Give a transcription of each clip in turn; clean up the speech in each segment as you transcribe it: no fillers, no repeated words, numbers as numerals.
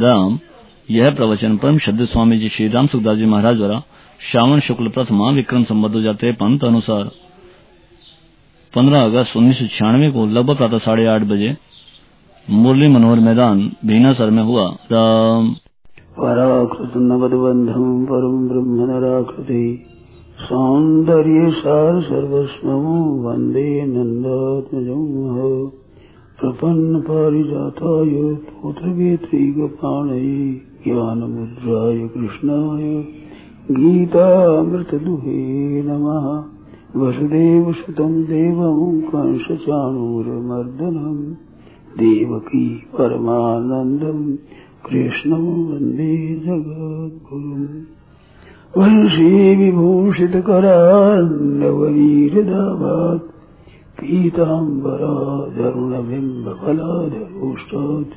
राम। यह प्रवचन परम श्रद्धेय स्वामी जी श्री राम सुखदास जी महाराज द्वारा श्रावण शुक्ल प्रथमा विक्रम संवत 2053 अनुसार 15 अगस्त 1996 को लगभग प्रातः 8:30 बजे मुरली मनोहर मैदान भीनासर में हुआ। राम। पराकृत नवदबंधम परम ब्रह्म नराकृति सौंदर्य सार सर्वस्वं वंदे नंदात्मजं प्रपन्न पारिजाताय पुत्रवेत्रैकपाणये ज्ञानमुद्राय कृष्णाय गीतामृतदुहे नमः। वसुदेवसुतं देवं कंसचाणूरमर्दनं देवकी परमानन्दं कृष्णं वन्दे जगद्गुरुम्। वंशी विभूषितकरान्नवनीरदाभात् पीताम्बराधरुणबिम्बफलाधरोष्टात्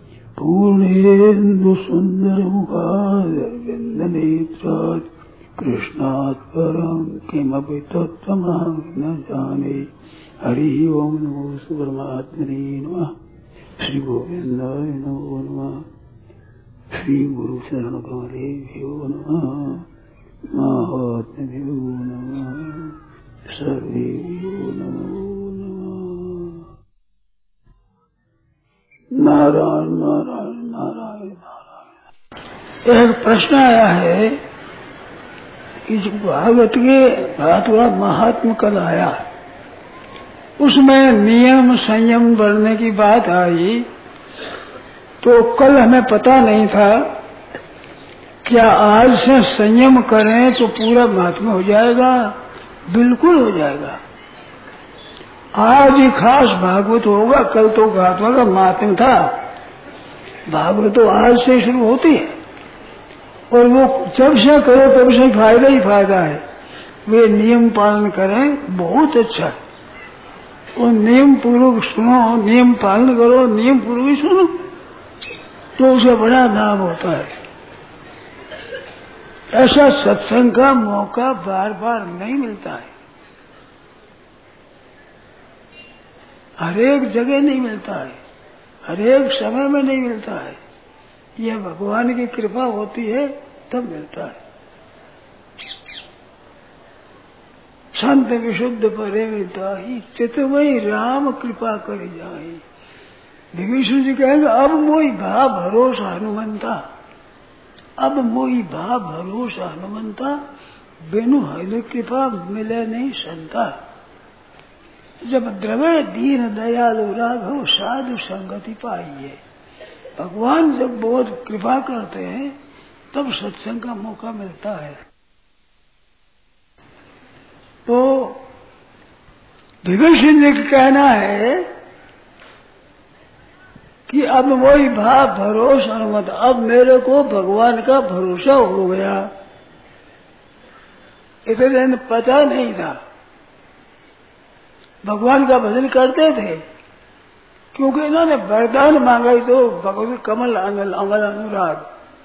पूर्णेन्दुसुन्दरमुखादरविन्दनेत्रात् कृष्णात् परं किमपि तत्त्वमहं न जाने। हरि ओम नमो परमात्मने नमः। श्री गोविंदाय नमो नमः। श्री गुरु चरण कमलेभ्यो नमः। महात्म्यो नमः। सर्वेभ्यो नमो नमः। नारायण नारायण नारायण नारायण। एक प्रश्न आया है कि जो भागवत के भातवा महात्म कल आया उसमें नियम संयम बढ़ने की बात आई, तो कल हमें पता नहीं था क्या आज से संयम करें तो पूरा महात्मा हो जाएगा? बिल्कुल हो जाएगा। आज ही खास भागवत होगा, कल तो महात्मा का महात्म था। भागवत तो आज से शुरू होती है और वो जब से करो तब से फायदा ही फायदा है। वे नियम पालन करें, बहुत अच्छा है। और नियम पूर्वक सुनो, नियम पालन करो, नियम पूर्वक ही सुनो, तो उसे बड़ा लाभ होता है। ऐसा सत्संग का मौका बार बार नहीं मिलता है, हरेक जगह नहीं मिलता है, हरेक समय में नहीं मिलता है। यह भगवान की कृपा होती है तब मिलता है। संत विशुद्ध परे मिलताही चितवई राम कृपा कर जाए। विभीषण जी कहेंगे अब मोई भा भरोसा हनुमंता, अब मोई भा भरोसा हनुमंता, बिनु हरि कृपा मिले नहीं संता। जब द्रवे दीन दयालु राघव साधु संगति पाइए। भगवान जब बहुत कृपा करते हैं तब सत्संग का मौका मिलता है। तो विभीषण जी का कहना है कि अब वही भाव भरोसा मत, अब मेरे को भगवान का भरोसा हो गया। इतने दिन पता नहीं था। भगवान का भजन करते थे क्योंकि इन्होंने वरदान मांगा ही तो भगवत कमल अमल अनुराग।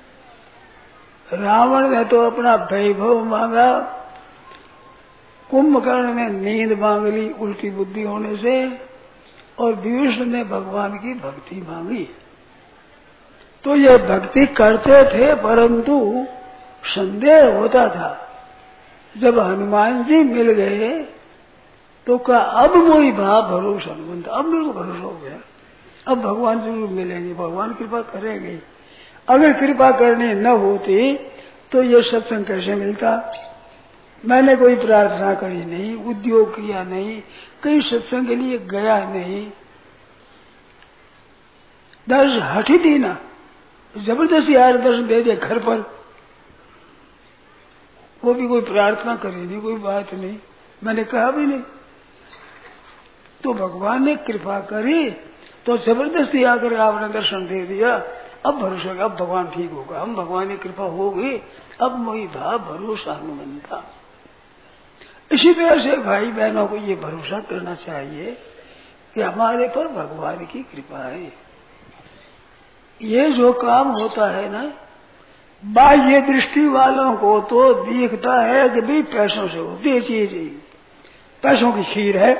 रावण ने तो अपना वैभव मांगा, कुंभकर्ण ने नींद मांग ली उल्टी बुद्धि होने से, और विभीषण ने भगवान की भक्ति मांगी। तो ये भक्ति करते थे, परंतु संदेह होता था। जब हनुमान जी मिल गए तो कहा अब मोई भाव भरोसा हनुमंत, अब मेरे को भरोसा हो गया, अब भगवान जरूर मिलेंगे, भगवान कृपा करेंगे। अगर कृपा करनी न होती तो ये सत्संग कैसे मिलता? मैंने कोई प्रार्थना करी नहीं, उद्योग किया नहीं, कहीं सत्संग के लिए गया नहीं, दर्श हट ही दी ना, जबरदस्ती यार दर्शन दे दिया घर पर, वो भी कोई प्रार्थना करी नहीं, कोई बात नहीं, मैंने कहा भी नहीं। तो भगवान ने कृपा करी तो जबरदस्ती आकर आपने दर्शन दे दिया। अब भरोसा, अब भगवान ठीक होगा, हम भगवान की कृपा होगी, अब मोहि भाव भरोसा हनुमंता। इसी तरह से भाई बहनों को ये भरोसा करना चाहिए कि हमारे पर भगवान की कृपा है। ये जो काम होता है ना, बाह्य दृष्टि वालों को तो दिखता है कि भी पैसों से होती है चीज, पैसों की खीर है,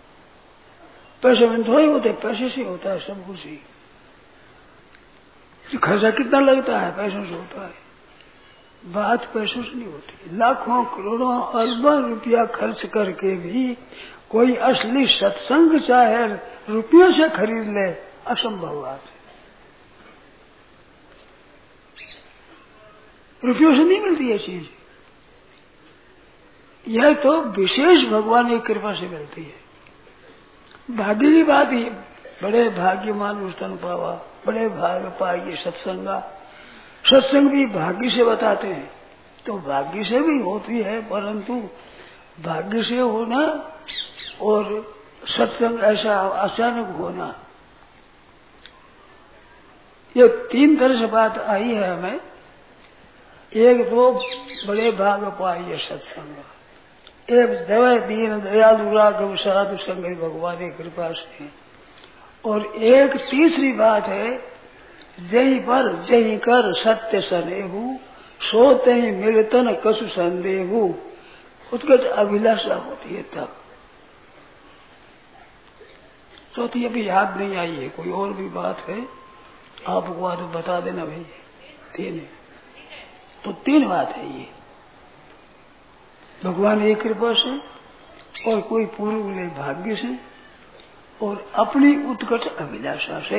पैसों में थोड़ी होते, पैसे से होता है सब कुछ ही। खर्चा कितना लगता है, पैसों से होता है। बात पैसों से नहीं होती। लाखों करोड़ों अरबों रुपया खर्च करके भी कोई असली सत्संग चाहे रुपयों से खरीद ले, असंभव बात है। रुपयों से नहीं मिलती ये चीज। यह तो विशेष भगवान की कृपा से मिलती है। भाग्य की बात ही, बड़े भाग्यमान उस्तन पावा, बड़े भाग्य पाइए सत्संगा। सत्संग भी भाग्य से बताते हैं, तो भाग्य से भी होती है, परंतु भाग्य से होना और सत्संग ऐसा अचानक होना, ये तीन तरह से बात आई है हमें। एक तो बड़े भाग पाइए सत्संग, एक दया दीन दयालु राघव साधु संग भगवान की कृपा से, और एक तीसरी बात है जही पर जही कर सत्य सनेहू, सोते ही मिलतन कसु संदेहू, उत्कट अभिलाषा होती है तब। चौथी अभी याद नहीं आई है, कोई और भी बात है आपको तो बता देना भाई। तीन है, तो तीन बात है ये, भगवान की कृपा से और कोई पूर्व ले भाग्य से और अपनी उत्कट अभिलाषा से।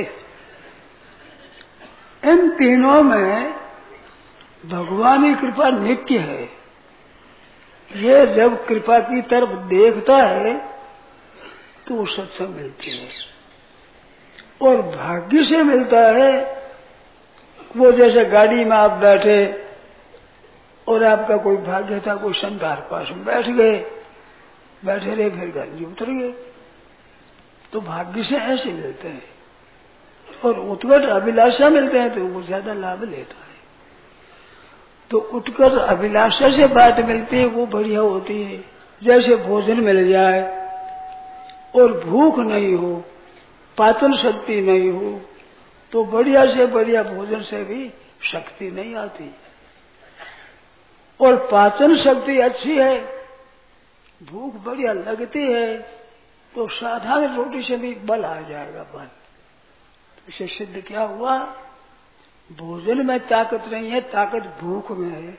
इन तीनों में भगवान की कृपा नित्य है। ये जब कृपा की तरफ देखता है तो वो सत्संग मिलती है, और भाग्य से मिलता है वो जैसे गाड़ी में आप बैठे और आपका कोई भाग्य था, कोई संतार पास में बैठ गए, बैठे रहे, फिर गाड़ी उतर गए, तो भाग्य से ऐसे मिलते हैं। और उत्कट अभिलाषा मिलते हैं तो वो ज्यादा लाभ लेता है। तो उत्कट अभिलाषा से बात मिलती है वो बढ़िया होती है। जैसे भोजन मिल जाए और भूख नहीं हो, पाचन शक्ति नहीं हो, तो बढ़िया से बढ़िया भोजन से भी शक्ति नहीं आती। और पाचन शक्ति अच्छी है, भूख बढ़िया लगती है, तो साधारण रोटी से भी बल आ जाएगा। बल इसे सिद्ध क्या हुआ, भोजन में ताकत नहीं है, ताकत भूख में है।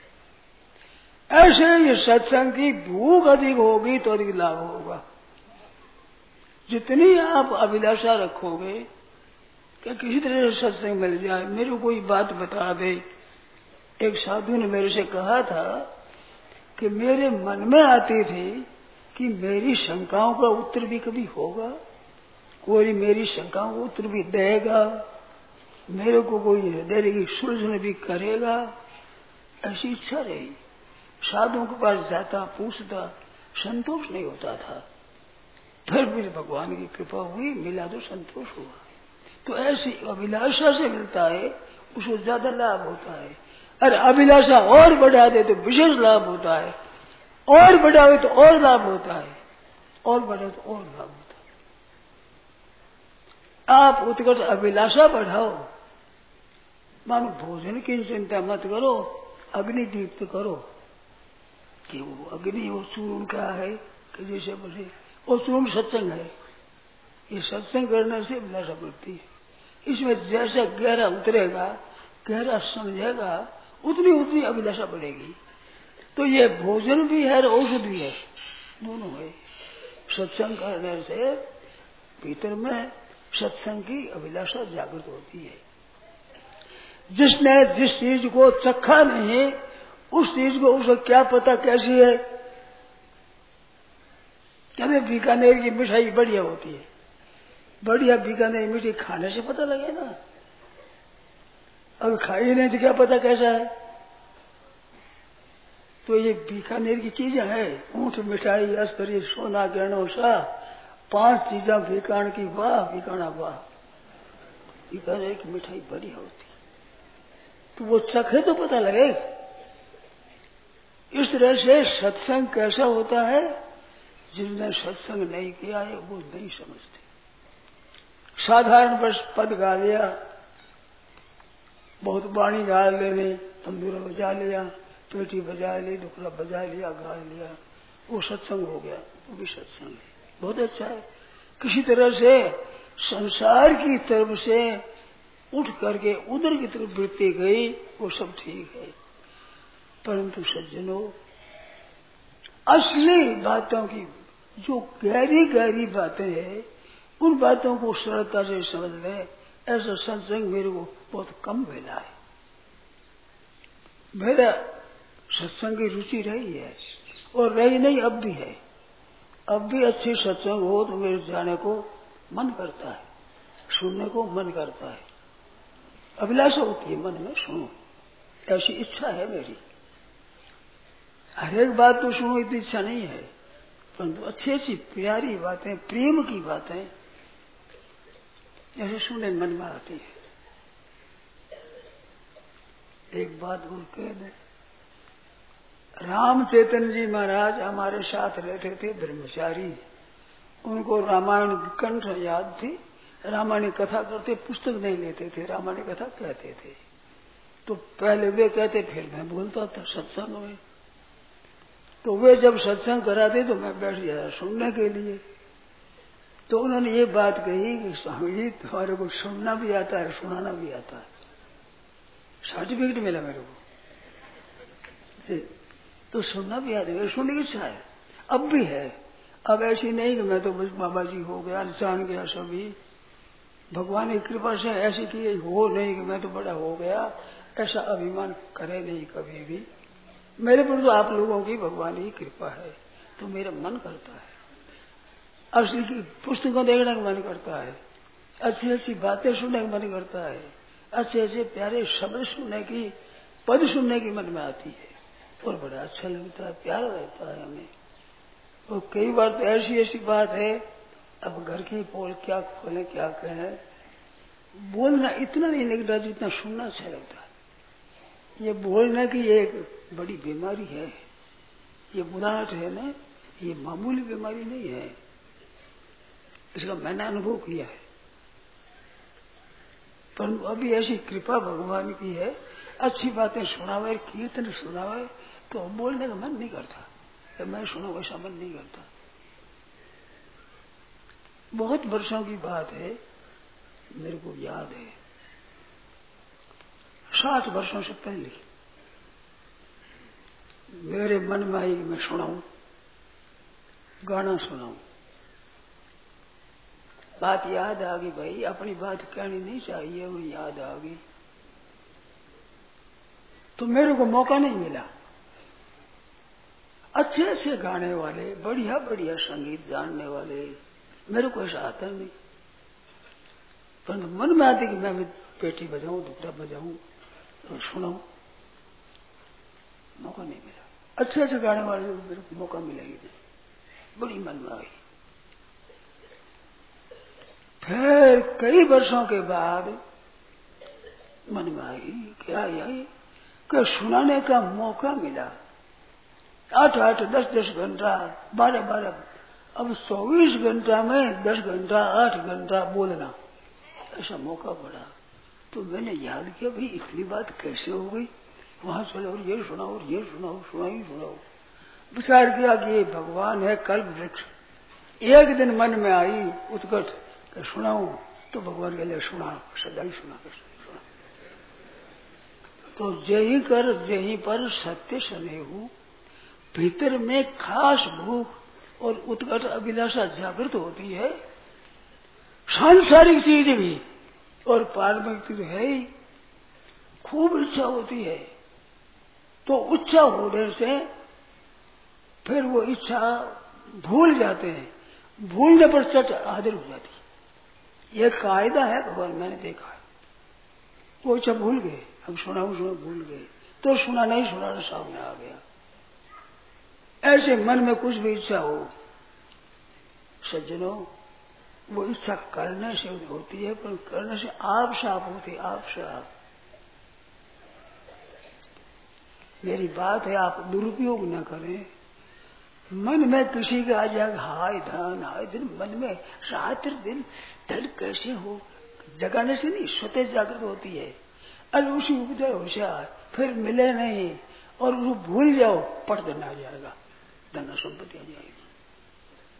ऐसे ये सत्संग की भूख अधिक होगी तो अधिक लाभ होगा। जितनी आप अभिलाषा रखोगे कि किसी तरह से सत्संग मिल जाए, मेरे को कोई बात बता दे। एक साधु ने मेरे से कहा था कि मेरे मन में आती थी कि मेरी शंकाओं का उत्तर भी कभी होगा, कोई मेरी शंकाओं का उत्तर भी देगा, मेरे को कोई हृदय की सुलझन भी करेगा, ऐसी इच्छा रही। साधुओं के पास जाता, पूछता, संतोष नहीं होता था। फिर भी भगवान की कृपा हुई, मिला तो संतोष हुआ। तो ऐसी अभिलाषा से मिलता है, उसको ज्यादा लाभ होता है। अरे अभिलाषा और बढ़ा दे तो विशेष लाभ होता है, और बढ़ावे तो और लाभ होता है, और बढ़े तो और लाभ होता है। आप उत्कट अभिलाषा बढ़ाओ, मानो भोजन की चिंता मत करो, अग्नि दीप्त करो कि वो अग्नि वो चूर्ण का है कि जैसे बोले वो चूर्ण सत्संग है। ये सत्संग करने से अभिलाषा बढ़ती है। इसमें जैसे गहरा उतरेगा, गहरा समझेगा, उतनी उतनी अभिलाषा बढ़ेगी। तो ये भोजन भी है और औषध भी है, दोनों है। सत्संग करने से भीतर में सत्संग की अभिलाषा जागृत होती है। जिसने जिस चीज को चखा नहीं, उस चीज को उसे क्या पता कैसी है। कहते बीकानेर की मिठाई बढ़िया होती है, बढ़िया बीकानेर मिठाई खाने से पता लगे ना, अगर खाई नहीं तो क्या पता कैसा है। तो ये बीकानेर की चीजें हैं, ऊंट मिठाई अस्करी सोना गहनों सा, 5 चीजा बीकान की वाह, बीकाना वाह। बीकानेर की मिठाई बढ़िया होती, तो वो चखे तो पता लगे। इस तरह से सत्संग कैसा होता है, जिसने सत्संग नहीं किया है वो नहीं समझते। साधारण बस पद गा लिया, बहुत बाणी गा लेने, तंदूरा बजा लिया, पेटी बजा ली, दुखड़ा बजा लिया, गा लिया, वो सत्संग हो गया। वो भी सत्संग है, बहुत अच्छा है। किसी तरह से संसार की तरफ से उठ करके उधर की तरफ वृत्ति गई, वो सब ठीक है। परंतु सज्जनों, असली बातों की जो गहरी गहरी बातें हैं, उन बातों को सरलता से समझ लें, ऐसा सत्संग मेरे को बहुत कम मिला है। मेरा सत्संग की रुचि रही है और रही नहीं, अब भी है। अब भी अच्छी सत्संग हो तो मेरे जाने को मन करता है, सुनने को मन करता है, अभिलाषा होती है मन में, सुनो, ऐसी इच्छा है मेरी। हर एक बात तो सुनो इतनी इच्छा नहीं है, परंतु अच्छी अच्छी प्यारी बातें, प्रेम की बातें ऐसे सुनने मन में आती है। एक बात और कह दे, राम चैतन्य जी महाराज हमारे साथ रहते थे, ब्रह्मचारी। उनको रामायण की कंठ याद थी, रामायण कथा करते, पुस्तक नहीं लेते थे, रामायण कथा कहते थे। तो पहले वे कहते, फिर मैं बोलता था सत्संग में। तो वे जब सत्संग कराते तो मैं बैठ गया सुनने के लिए। तो उन्होंने ये बात कही कि स्वामी जी तुम्हारे को सुनना भी आता है, सुनाना भी आता है। सर्टिफिकेट मिला मेरे को, तो सुनना भी आता है, सुनने की इच्छा है, अब भी है। अब ऐसी नहीं कि मैं तो बस बाबा जी हो गया, जान गया सभी, भगवान की कृपा से ऐसी की हो नहीं कि मैं तो बड़ा हो गया, ऐसा अभिमान करे नहीं कभी भी। मेरे पर तो आप लोगों की भगवान की कृपा है, तो मेरा मन करता है, असली की पुस्तकों देखने का मन करता है, अच्छी अच्छी बातें सुनने का मन करता है, अच्छे अच्छे प्यारे शब्द सुनने की, पद सुनने की मन में आती है और बड़ा अच्छा लगता है, प्यारा लगता है हमें। और कई बार तो ऐसी ऐसी बात है, अब घर की पोल क्या खोले क्या कहें, बोलना इतना नहीं लगता जितना सुनना अच्छा लगता है। ये बोलने की एक बड़ी बीमारी है, ये बुलाहट है ना, ये मामूली बीमारी नहीं है, इसका मैंने अनुभव किया है। परंतु अभी ऐसी कृपा भगवान की है, अच्छी बातें सुनावे, कीर्तन सुनावे, तो बोलने का मन नहीं करता, तो मैं सुना वैसा मन नहीं करता। बहुत वर्षों की बात है, मेरे को याद है, 60 वर्षों से पहले मेरे मन में आई मैं सुनाऊं, गाना सुनाऊं। बात याद आ गई भाई, अपनी बात कहनी नहीं चाहिए, वो याद आ गई तो मेरे को मौका नहीं मिला। अच्छे अच्छे गाने वाले, बढ़िया बढ़िया संगीत जानने वाले, मेरे को ऐसा आता नहीं, परंतु मन में आती कि मैं भी पेटी बजाऊं, दुपड़ा बजाऊं तो सुनाऊं, मौका नहीं मिला। अच्छे अच्छे गाने वाले मेरे को मौका मिलेगी नहीं, बड़ी मन में आई। फिर कई वर्षों के बाद मन में आई, क्या आई कि सुनाने का मौका मिला। 8-8, 10-10 घंटा, 12-12, अब 24 घंटा में 10 घंटा, 8 घंटा बोलना, ऐसा मौका पड़ा। तो मैंने याद किया, भाई इतनी बात कैसे हो गई, वहां चले और ये सुनाओ और ये सुनाओ, सुनाओ। विचार किया कि ये भगवान है कल्प वृक्ष। एक दिन मन में आई उत्कट कि सुनाऊं, तो भगवान के लिए सुना, सदाई सुना। तो जहीं पर सत्य स्नेहु, भीतर में खास भूख और उत्कट अभिलाषा जागृत होती है, सांसारिक चीज भी और पारमिक चीज है ही, खूब इच्छा होती है। तो इच्छा होने से फिर वो इच्छा भूल जाते हैं, भूलने पर चट हाजिर हो जाती है। यह कायदा है भगवान, मैंने देखा है। वो इच्छा भूल गए, अब सुना भूल गए, तो सुना नहीं, सुनाना सामने आ गया। ऐसे मन में कुछ भी इच्छा हो सज्जनों, वो इच्छा करने से होती है, पर करने से आप साफ होती, आप साफ। मेरी बात है, आप दुरुपयोग न करें। मन में किसी का आ जाए हाय दिन, मन में रात्र दिन धन कैसे हो, जगाने से नहीं, स्वतः जागृत होती है। अरे उसी उपदय होशियार, फिर मिले नहीं और वो भूल जाओ, पट देना आ जाएगा, धन संपत्ति आ जाएगी।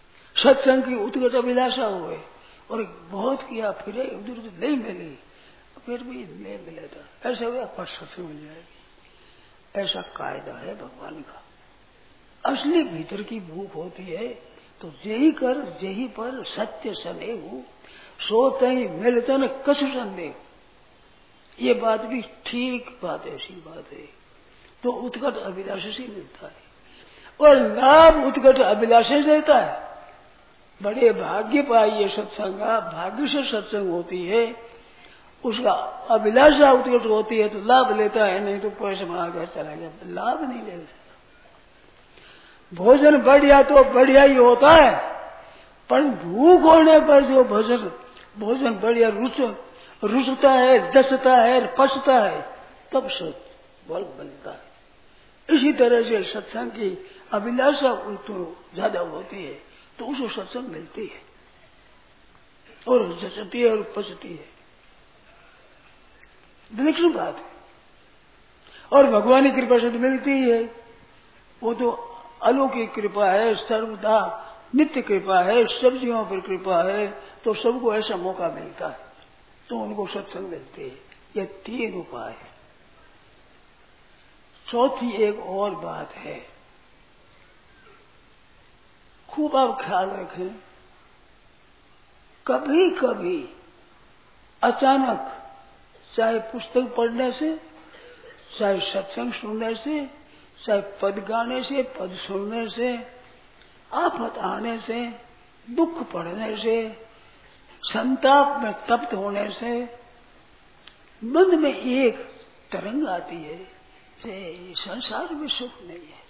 सत्संग की उत्कट अभिलाषा हुए और बहुत किया, फिरे उधर नहीं मिली, फिर भी ले लेता, ऐसे हुआ पर सत्संग मिल जाएगी। ऐसा कायदा है भगवान का। असली भीतर की भूख होती है तो जेही कर जेही पर सत्य सनेहु सोते ही मिलतन कछु संदेह। ये बात भी ठीक बात है, ऐसी बात है। तो उत्कट अभिलाषा से मिलता है और लाभ उत्कट अभिलाषा से देता है। बड़े भाग्य पाइए सत्संग, भाग्य से सत्संग होती है, उसका अभिलाषा उत्कट होती है तो लाभ लेता है, नहीं तो पैसे मांगा चला गया, लाभ नहीं लेता। भोजन बढ़िया तो बढ़िया ही होता है, पर भूख होने पर जो भोजन बढ़िया रुचता है, जसता है, पचता है, तब बल बनता है। इसी तरह से सत्संग की अभिलाषा तो ज्यादा होती है तो उसको सत्संग मिलती है और जचती है और पचती है। विलक्षण बात है। और भगवान की कृपा से तो मिलती ही है, वो तो अलौकिक कृपा है, सर्वदा नित्य कृपा है, सब जीवों पर कृपा है, तो सबको ऐसा मौका मिलता है तो उनको सत्संग मिलते है। ये 3 उपाय है। चौथी एक और बात है, खूब आप ख्याल रखें। कभी कभी अचानक, चाहे पुस्तक पढ़ने से, चाहे सत्संग सुनने से, चाहे पद गाने से, पद सुनने से, आफत आने से, दुख पढ़ने से, संताप में तप्त होने से मन में एक तरंग आती है कि संसार में सुख नहीं है,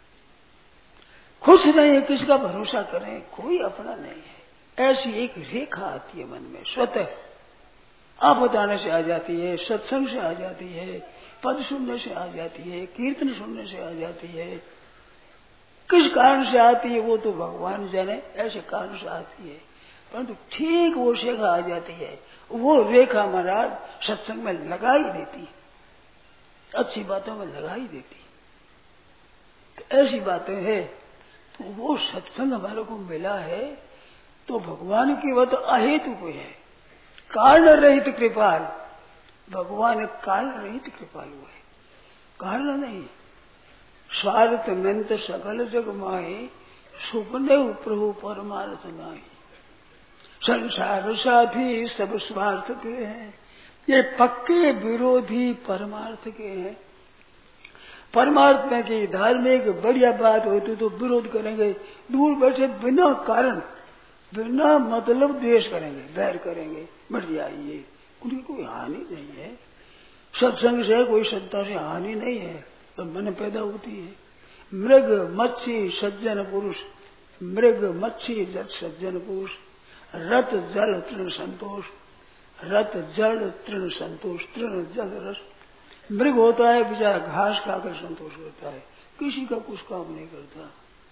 खुश नहीं है, किसका भरोसा करें, कोई अपना नहीं है। ऐसी एक रेखा आती है मन में स्वतः, आफत आने से आ जाती है, सत्संग से आ जाती है, पद सुनने से आ जाती है, कीर्तन सुनने से आ जाती है। किस कारण से आती है वो तो भगवान जाने, ऐसे कारण से आती है, परंतु ठीक वो रेखा आ जाती है। वो रेखा महाराज सत्संग में लगा ही देती, अच्छी बातों में लगा ही देती। तो ऐसी बातें हैं, तो वो सत्संग हमारे को मिला है तो भगवान की वह तो अहेतु को है, कारण रहित कृपाल। भगवान कारण रहित कृपालु है, कारण नहीं। स्वार्थ मंत सकल जग माहे, सुपने प्रभु परमार्थ नाही। संसार साथी सब स्वार्थ के हैं, ये पक्के विरोधी परमार्थ के हैं। परमार्थ में की धार्मिक बढ़िया बात होती तो विरोध करेंगे, दूर बैठे बिना कारण, बिना मतलब द्वेष करेंगे, बैर करेंगे, मर जाइए, उनकी कोई हानि नहीं है। सत्संग से कोई संता से हानि नहीं है, तो मन पैदा होती है। मृग मच्छी सज्जन पुरुष, मृग मच्छी सज्जन पुरुष, रत जल तृण संतोष, रत जल तृण संतोष, तृण जल रस। मृग होता है बेचारा घास खाकर संतोष करता है, किसी का कुछ काम नहीं करता।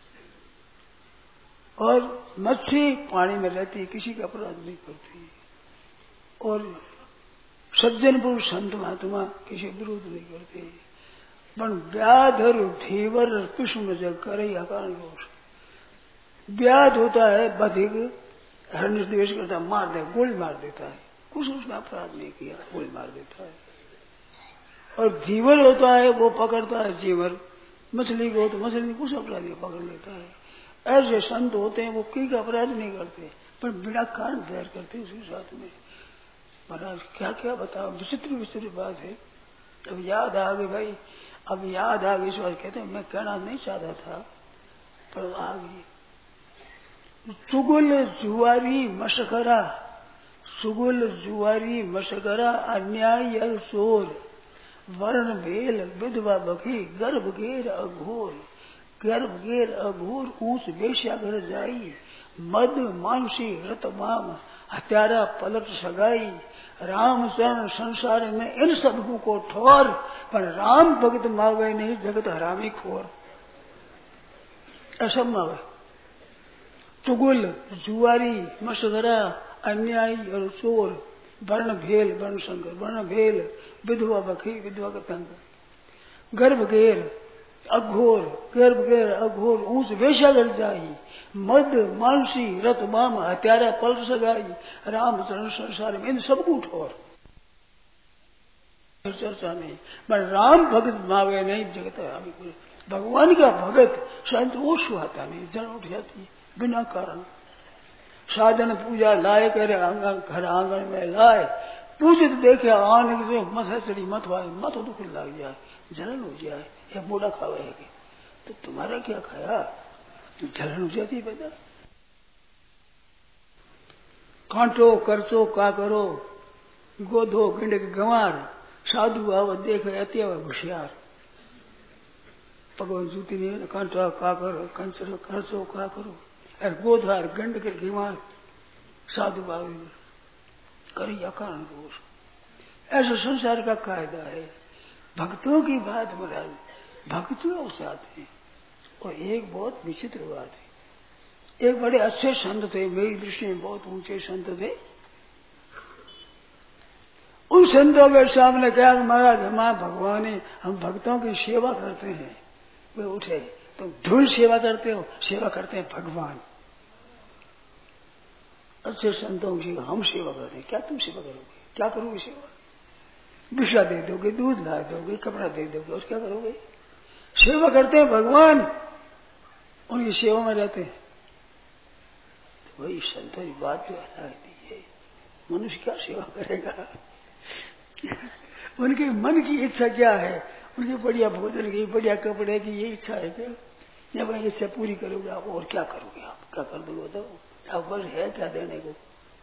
और मच्छी पानी में रहती, किसी का अपराध नहीं करती। और सज्जन पुरुष संत महात्मा किसी विरोध नहीं करते। पण व्याधर धीवर कुसुम जग करे अकारण दोष। व्याध होता है बधिक, हरण द्वेष करता, मार दे, गोली मार देता है, कुछ उसने अपराध नहीं किया, गोली मार देता है। और धीवर होता है वो पकड़ता है जीवर, मछली को तो मछली कुछ अपराध नहीं, पकड़ लेता है। ऐसे संत होते हैं वो कई का अपराध नहीं करते, पर बिना कारण बैर करते उसके साथ में। महाराज क्या क्या बताओ, विचित्र विचित्र बात है। अब याद आ गई भाई, अब याद आ गई, इस बार कहते हैं मैं कहना नहीं चाहता था पर आ गई। चुगल जुआरी मशकरा, चुगल जुआरी मशकरा, अन्याय और चोर, वर्ण भेल विधवा बखी, गर्भ घेर अघोर, गर्भ घेर अघोर, ऊंच वेश्या घर जाई, मद मानसी रतमाम, हत्यारा पलट सगाई, रामचरण संसार में इन सबको को ठोर, पर राम भगत मावे नहीं जगत हरामी खोर। ऐसा मावे। चुगल जुआरी मशगरा, अन्यायी और चोर, वर्ण भेल वर्ण संकर, वर्ण भेल विधवा बखी, विधवा का तंग, गर्भ घेर अघोर, गर्भ घेर अघोर, ऊंच वेश्या गल जाई, मद मानसी रतमाम, हत्यारा पलट सगाई, रामचरण संसार में इन सबको ठोर। चर्चा नहीं। मैं राम भगत मांगे नहीं जगत भगवान का भगत शायद वो सुहाता नहीं, जन उठ जाती बिना कारण। साधन पूजा लाए करे आंगन घर आंगन में लाए पूजे तो देखे आने की मथा चढ़ी मत वाले मत दुख लग जाए जलन हो जाए या मोड़ा खावे तो तुम्हारा क्या खाया जलन हो जाती है बेटा। कांटो करचो का करो गोधो गिंड गंवार साधु आव देखे अति होशियार। भगवान जूती ने कांटो का करो कंचरो करचो का करो और गोधार गंड के गंवार साधु आव करी अकारण दोष। ऐसा संसार का कायदा है। भक्तों की बात महाराज भक्त लोग चाहते हैं। और एक बहुत विचित्र बात है, एक बड़े अच्छे संत थे, मेरी दृष्टि में बहुत ऊंचे संत थे। उन संतों के सामने कहा महाराज हमारा भगवान है, हम भक्तों की सेवा करते हैं। वे उठे, तुम धूल सेवा करते हो, सेवा करते हैं भगवान। अच्छे संतों की हम सेवा करते हैं, क्या तुम सेवा करोगे? क्या करोगे सेवा? विषा दे दोगे, दूध ला दोगे, कपड़ा दे दोगे, और क्या करोगे? सेवा करते हैं भगवान, उनकी सेवा में रहते हैं। तो वही संतों की बात जो नहीं है, मनुष्य क्या सेवा करेगा? उनके मन की इच्छा क्या है? उनके बढ़िया भोजन की, बढ़िया कपड़े की ये इच्छा है क्या? जब वही इच्छा पूरी करोगे आप और क्या करोगे? आप क्या कर दोगे? बताओ आप बस है क्या देने को?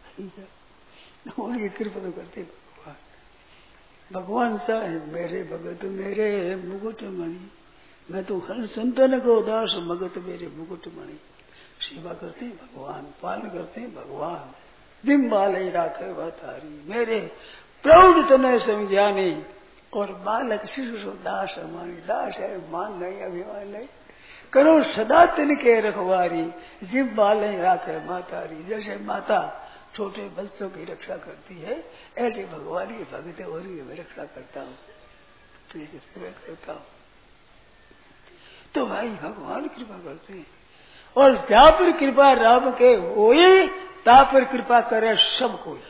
उनकी कृपा तो करते भगवान। भगवान सा है मेरे भगत मेरे मुकुट मणि, मैं तो हर संतन को दास भगत मेरे मुकुट मणि। सेवा करते हैं भगवान, पालन करते हैं भगवान। दिन बाले राखे तारी मेरे प्रौढ़ तनय समझाने और बालक शिशु सो दास मानी। दास है मान नहीं अभिमान नहीं, करो सदा तिनके रखवारी जिब बाले राखे मातारी। जैसे माता छोटे बच्चों की रक्षा करती है ऐसे भगवान की भगत और मैं रक्षा करता हूँ, करता हूँ। तो भाई भगवान कृपा करते हैं और जहाँ पर कृपा राम के होई ता पर कृपा करे सब कोई।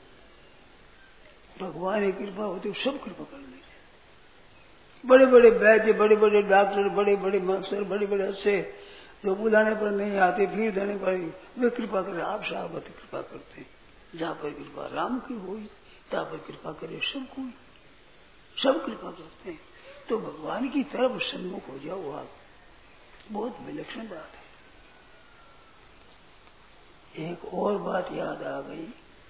भगवान की कृपा होती है सब कृपा कर लीजिए। बड़े बड़े वैद्य, बड़े बड़े डॉक्टर, बड़े बड़े मास्टर, बड़े बड़े अच्छे जो बुलाने पर नहीं आते, भीड़ देने पर वे कृपा करे। आप साहब कृपा करते हैं। जहाँ पर कृपा राम की हुई तहाँ पर कृपा करे सब कोई, सब कृपा करते हैं। तो भगवान की तरफ सन्मुख हो जाओ आप, बहुत विलक्षण बात है। एक और बात याद आ गई,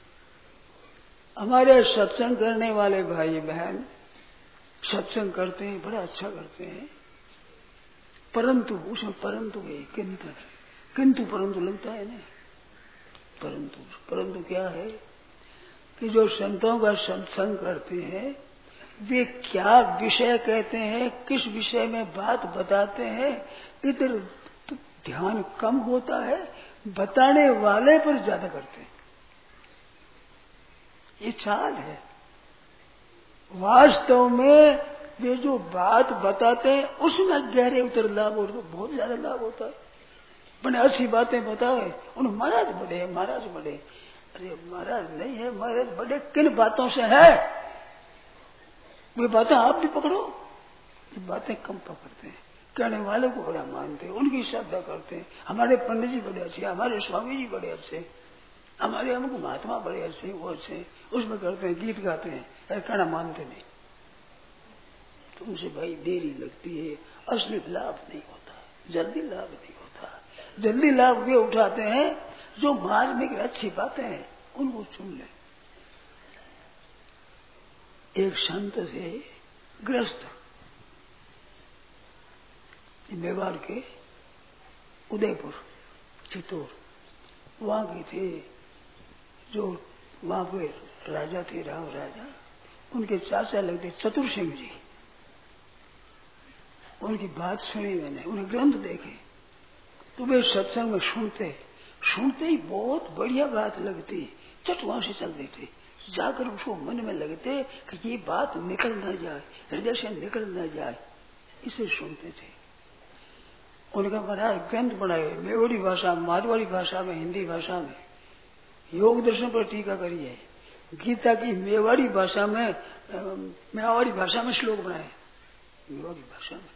हमारे सत्संग करने वाले भाई बहन सत्संग करते हैं, बड़ा अच्छा करते हैं, परंतु उसमें परंतु है, किंतु परंतु लगता है ना। परंतु क्या है कि जो संतों का सत्संग करते हैं वे क्या विषय कहते हैं, किस विषय में बात बताते हैं, इधर तो ध्यान कम होता है, बताने वाले पर ज्यादा करते हैं। ये चाल है। वास्तव में वे जो बात बताते हैं उसमें गहरे उतर लाभ और बहुत ज्यादा लाभ होता है। बड़े अच्छी बातें बताए उन महाराज बड़े, महाराज बड़े। अरे महाराज नहीं है, महाराज बड़े किन बातों से है? वे बातें आप भी पकड़ो। ये बातें कम पकड़ते हैं, कहने वाले को बड़ा मानते हैं, उनकी श्रद्धा करते हैं। हमारे पंडित जी बड़े अच्छे, हमारे स्वामी जी बड़े अच्छे, हमारे हमको महात्मा बड़े अच्छे, वो अच्छे, उसमें करते हैं, गीत गाते हैं, अरे कहना मानते नहीं। तो उनसे भाई देरी लगती है, असली लाभ नहीं होता, जल्दी लाभ नहीं होता। जल्दी लाभ वे उठाते हैं जो मार्मिक अच्छी बातें हैं उनको चुन ले। एक संत से ग्रस्त मेवाड़ के उदयपुर चित्तौड़ वहां के थे, जो वहां पे राजा थे, राव राजा, उनके चाचा लगते चतुर सिंह जी। उनकी बात सुनी मैंने, उन्हें ग्रंथ देखे, तो वे सत्संग में सुनते ही बहुत बढ़िया बात लगती, चट वहां से चल देते, जाकर उसको मन में लगते कि ये बात निकल न जाए, हृदय से निकल न जाए, इसे सुनते थे। उनका महाराज ग्रंथ बनाए, मेवाड़ी भाषा, मारवाड़ी भाषा में, हिंदी भाषा में, योग दर्शन पर टीका करिए, गीता की मेवाड़ी भाषा में श्लोक बनाए, मेवाड़ी भाषा में।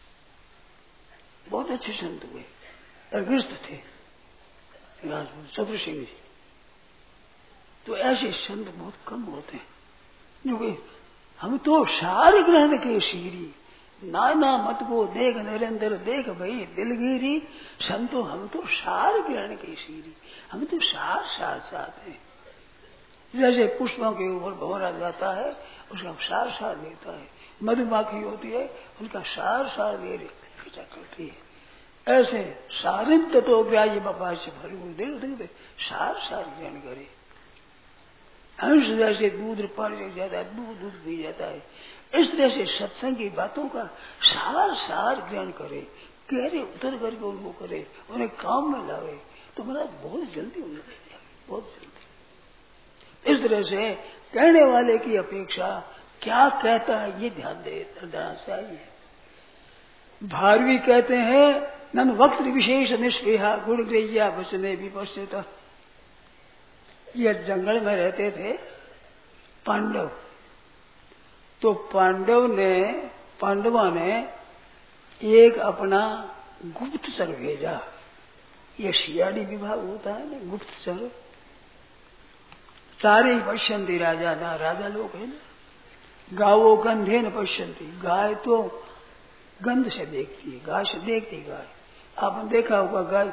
बहुत अच्छे संत हुए, अगस्त थे राजपूत चतुर सिंह जी। तो ऐसे संत बहुत कम होते हैं, क्योंकि हम तो सार ग्रहण के शीरी, नाना मत को देख निरंतर देख भई दिलगिरी। संतो हम तो सार ग्रहण के शीरी, हम तो सार सार चाहते हैं। जैसे पुष्पों के ऊपर भंवरा जाता है, उसका सार सार लेता है। मधुमाखी होती है, उनका सार सार ले खिंचा करती है। ऐसे सारित तो व्याय बाबा से भर सार सार ग्रहण करे। हंस जैसे दूध पानी जाता है, दूध पी जाता है, इस तरह से सत्संग की बातों का सार सार ग्रहण करे, गहरे उतर करके उनको करे, उन्हें काम में लावे, तो महाराज बहुत जल्दी उन्हें बहुत जल्दी। इस तरह से कहने वाले की अपेक्षा क्या कहता है ये ध्यान देना चाहिए। भारवी कहते हैं नन वक्त विशेष निष्पेहा गुण ग्रहिया वचने विपश्यता। ये जंगल में रहते थे पांडव, तो पांडवा ने एक अपना गुप्तचर भेजा। ये सियाड़ी विभाग होता है ना, गुप्तचर। सारे पश्यंती राजा ना, राजा लोग है ना। गावो गंधे न पश्यंती, गाय तो गंध से देखती है, गाय से देखती गाय। आपने देखा होगा गाय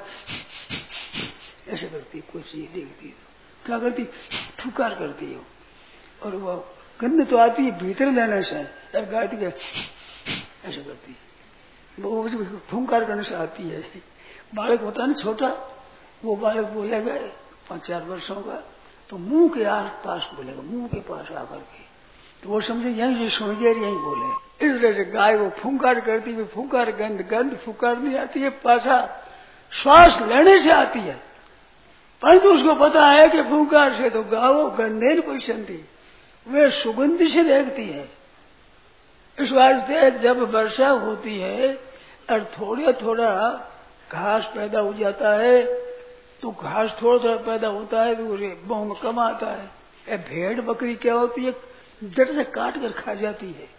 ऐसे करती, कोई चीज देखती है क्या करती, फुकार करती है, और वो गंध तो आती है भीतर लेने से, गाय तो ऐसे करती है, वो फुकार करने से आती है। बालक होता है ना छोटा, वो बालक बोलेगा 5-4 वर्षों का, तो मुंह के आस पास बोलेगा, मुंह के पास आकर के, तो वो समझे यही समझे यही बोले। इस तरह से गाय वो फुंकार करती है, फुंकार गंध फुकार नहीं आती है, पासा श्वास लेने से आती है, परंतु उसको पता है कि फुंकार से तो गावो गंधे न पश्यंती, वे सुगंध से देखती है। इस वास्ते जब वर्षा होती है और थोड़ा थोड़ा घास पैदा हो जाता है, तो घास थोड़ा थोड़ा पैदा होता है तो बहुत में कम आता है। भेड़ बकरी क्या होती है, जड़ से काट कर खा जाती है।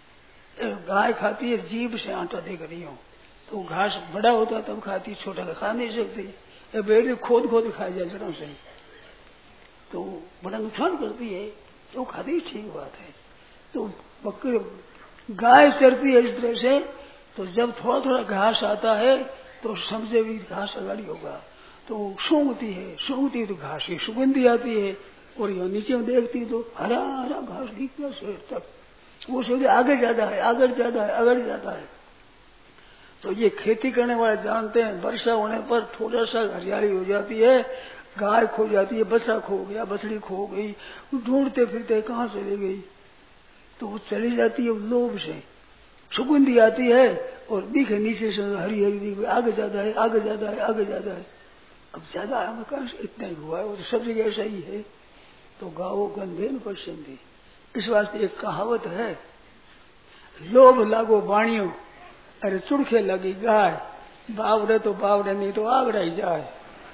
गाय खाती है जीभ से, आटा देख रही हो, तो घास बड़ा होता तब खाती, छोटा खा नहीं सकती। भेड़ खोद खोद खा जाए जड़ों से, तो बड़ा नुकसान करती है, तो खाती ठीक बात है। तो बकरी गाय चरती है इस तरह से, तो जब थोड़ा थोड़ा घास आता है तो समझे भी घास अगाड़ी होगा, तो सूंघती है तो घास की सुगंधी आती है, और यह नीचे में देखती तो हरा हरा घास दिखता शेर तक, वो सोचे आगे ज्यादा है, आगे ज्यादा है, आगे ज्यादा है। तो ये खेती करने वाले जानते हैं, वर्षा होने पर थोड़ा सा हरियाली हो जाती है, गाय खो जाती है, बछड़ा खो गया, बछड़ी खो गई, ढूंढते फिरते कहाँ चली गई, तो वो चली जाती है लोभ से, सुगंधी आती है और दिखे नीचे से हरी हरी दिख, आगे ज्यादा है, आगे ज्यादा है, आगे ज्यादा है। अब ज्यादा है कहां से, इतना ही हुआ है, वो तो सब जगह ऐसा ही है। तो गावो गंधे न पश्यंती, इस वास्ते एक कहावत है, लोभ लागो बाणियों, अरे चुड़खे लगी गाय, बावड़े तो बावड़े नहीं तो आगड़ा ही जाए।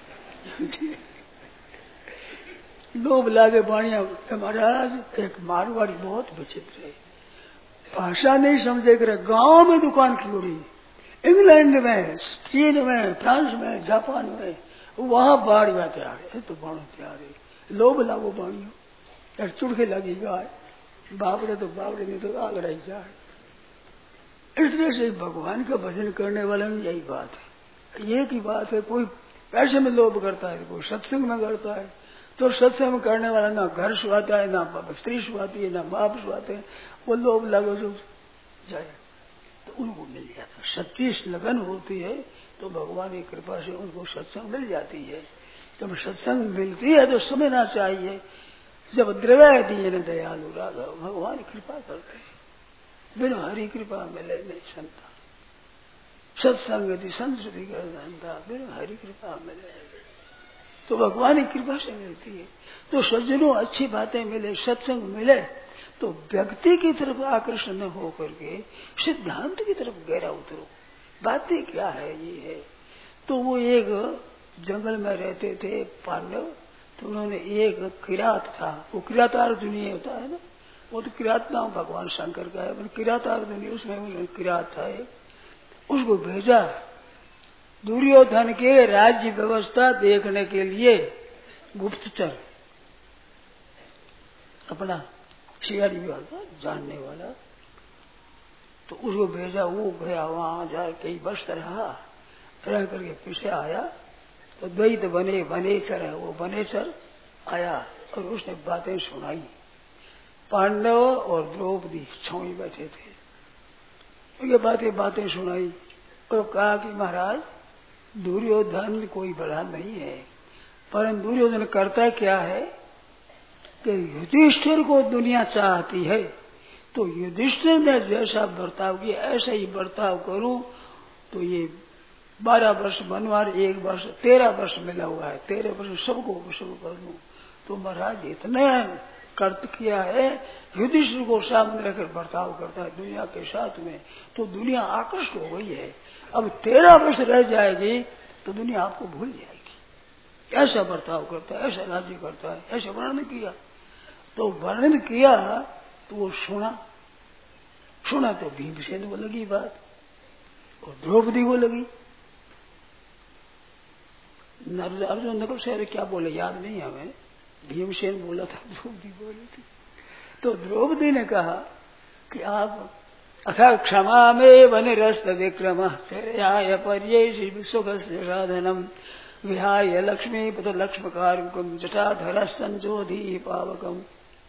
लोभ लागे बाणिया। महाराज एक मारवाड़ी बहुत विचित्र है, भाषा नहीं समझे करे, गांव में दुकान खोली, इंग्लैंड में, चीन में, फ्रांस में, जापान में, वहां बाढ़िया तैयार है, तो बाढ़ तैयार है। लोभ लागो बाणियों, यार चुड़के लगी गाय, बावड़े तो बावड़े नहीं तो आगड़ा ही जाए। इस तरह से भगवान का भजन करने वाले में यही बात है, एक ही बात है। कोई पैसे में लोभ करता है, कोई सत्संग में करता है, तो सत्संग में करने वाला ना घर सुहाता है, ना स्त्री सुहाती है, ना बाप सुहाते हैं, वो लोभ लागो जो जाए तो उनको मिल जाता। सच्ची लगन होती है तो भगवान की कृपा से उनको सत्संग मिल जाती है। जब सत्संग मिलती है तो समझना चाहिए, जब द्रव्य दिए न दयालु राघव, भगवान कृपा करते हैं, बिना हरि कृपा मिले नहीं संता, सत्संग यदि संस्कृति का धंधा, बिना हरि कृपा मिले तो भगवान की कृपा से मिलती है। तो सज्जनों अच्छी बातें मिले, सत्संग मिले, तो व्यक्ति की तरफ आकर्षण न हो करके सिद्धांत की तरफ गहरा उतरो, बातें क्या है ये है। तो वो एक जंगल में रहते थे पांडव, तो उन्होंने एक किरात था, वो किरातार्जुनी होता है ना, वो तो किरात नाम भगवान शंकर का है, किरातार्जुनी उसमें उन्होंने किरात था एक, उसको भेजा दुर्योधन के राज्य व्यवस्था देखने के लिए, गुप्तचर अपना सीआईडी विभाग का जानने वाला। तो उसको भेजा, वो गया वहां जा कई वर्ष रहा, रह करके पीछे आया तो द्वैत बने बनेचर है, वो बनेचर आया और उसने बातें सुनाई। पांडव और द्रौपदी छाई बैठे थे, ये बातें सुनाई और कहा कि महाराज दुर्योधन कोई बड़ा नहीं है, परंतु दुर्योधन करता क्या है कि युधिष्ठिर को दुनिया चाहती है, तो युधिष्ठिर ने जैसा बर्ताव किया ऐसा ही बर्ताव करूं तो ये 12 वर्ष बनवार, 1 वर्ष 13 वर्ष मिला हुआ है, 13 वर्ष सबको शुरू कर लूं। तो महाराज इतने कर्त किया है, युधिष्ठिर को सामने रखकर बर्ताव करता है दुनिया के साथ में, तो दुनिया आकृष्ट हो गई है। अब 13 वर्ष रह जाएगी तो दुनिया आपको भूल जाएगी। ऐसा बर्ताव करता है, ऐसा राज्य करता है, ऐसा वर्णन किया। तो वर्णन किया तो वो सुना तो भीमसेन को लगी बात और द्रौपदी को लगी। अर्जुन नकुल से क्या बोले याद नहीं हमें, भीमसेन बोला था, द्रौपदी बोली थी। तो द्रौपदी ने कहा कि आप अथा क्षमा में वनिरस्त विक्रम तेरयाय पर्ये सुख साधनम विहाय लक्ष्मी पद लक्ष्मकारकम जटाधर संजोधी पावकम।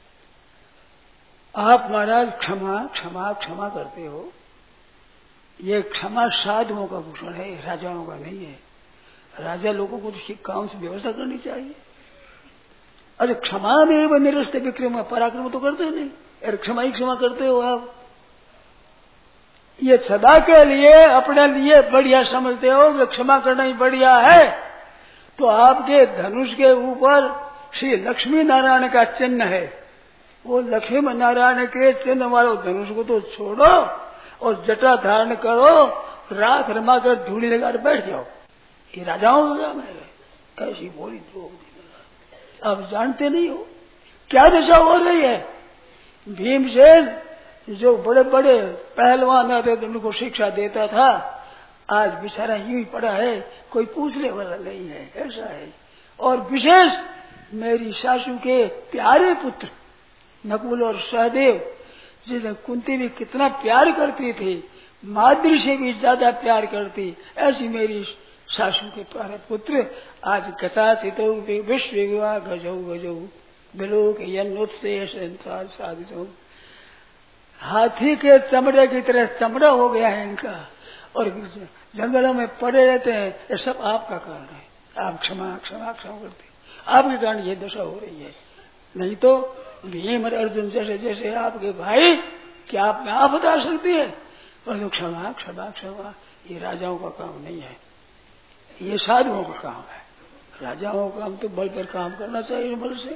आप महाराज क्षमा क्षमा क्षमा करते हो, ये क्षमा साधुओं का भूषण है, राजाओं का नहीं है। राजा लोगों को तो काम से व्यवस्था करनी चाहिए। अरे क्षमा में व निरस्त विक्रम, पराक्रम तो करते नहीं, अरे क्षमा ही क्षमा करते हो आप। ये सदा के लिए अपने लिए बढ़िया समझते हो कि क्षमा करना ही बढ़िया है, तो आपके धनुष के ऊपर श्री लक्ष्मी नारायण का चिन्ह है, वो लक्ष्मी नारायण के चिन्ह वाले धनुष को तो छोड़ो और जटा धारण करो, राख रमा कर धूड़ी लगा बैठ जाओ, ये राजाओं का काम है। ऐसी बोली द्रौपदी। आप जानते नहीं हो क्या दशा हो रही है। भीमसेन जो बड़े बड़े पहलवान आते थे उनको शिक्षा देता था, आज बेचारा यूं ही पड़ा है, कोई पूछने वाला नहीं है, ऐसा है। और विशेष मेरी सासू के प्यारे पुत्र नकुल और सहदेव, जिन्हें कुंती भी कितना प्यार करती थी, माद्री से भी ज्यादा प्यार करती, ऐसी मेरी सासू के प्यारे पुत्र आज कथा चितो विश्व विवाह गजौ गजौ बिलोक यन्नोत्से साधित हो। हाथी के चमड़े की तरह चमड़ा हो गया है इनका, और जंगलों में पड़े रहते हैं। ये सब आपका कारण है, आप क्षमा क्षमा क्षमा करते, आपके कारण ये दशा हो रही है। नहीं तो भीम और अर्जुन जैसे जैसे आपके भाई, क्या आप में आप बता सकती है, पर क्षमा क्षमा क्षमा ये राजाओं का काम नहीं है, ये साधुओं का काम है। राजाओं का काम तो बल पर काम करना चाहिए, बल से।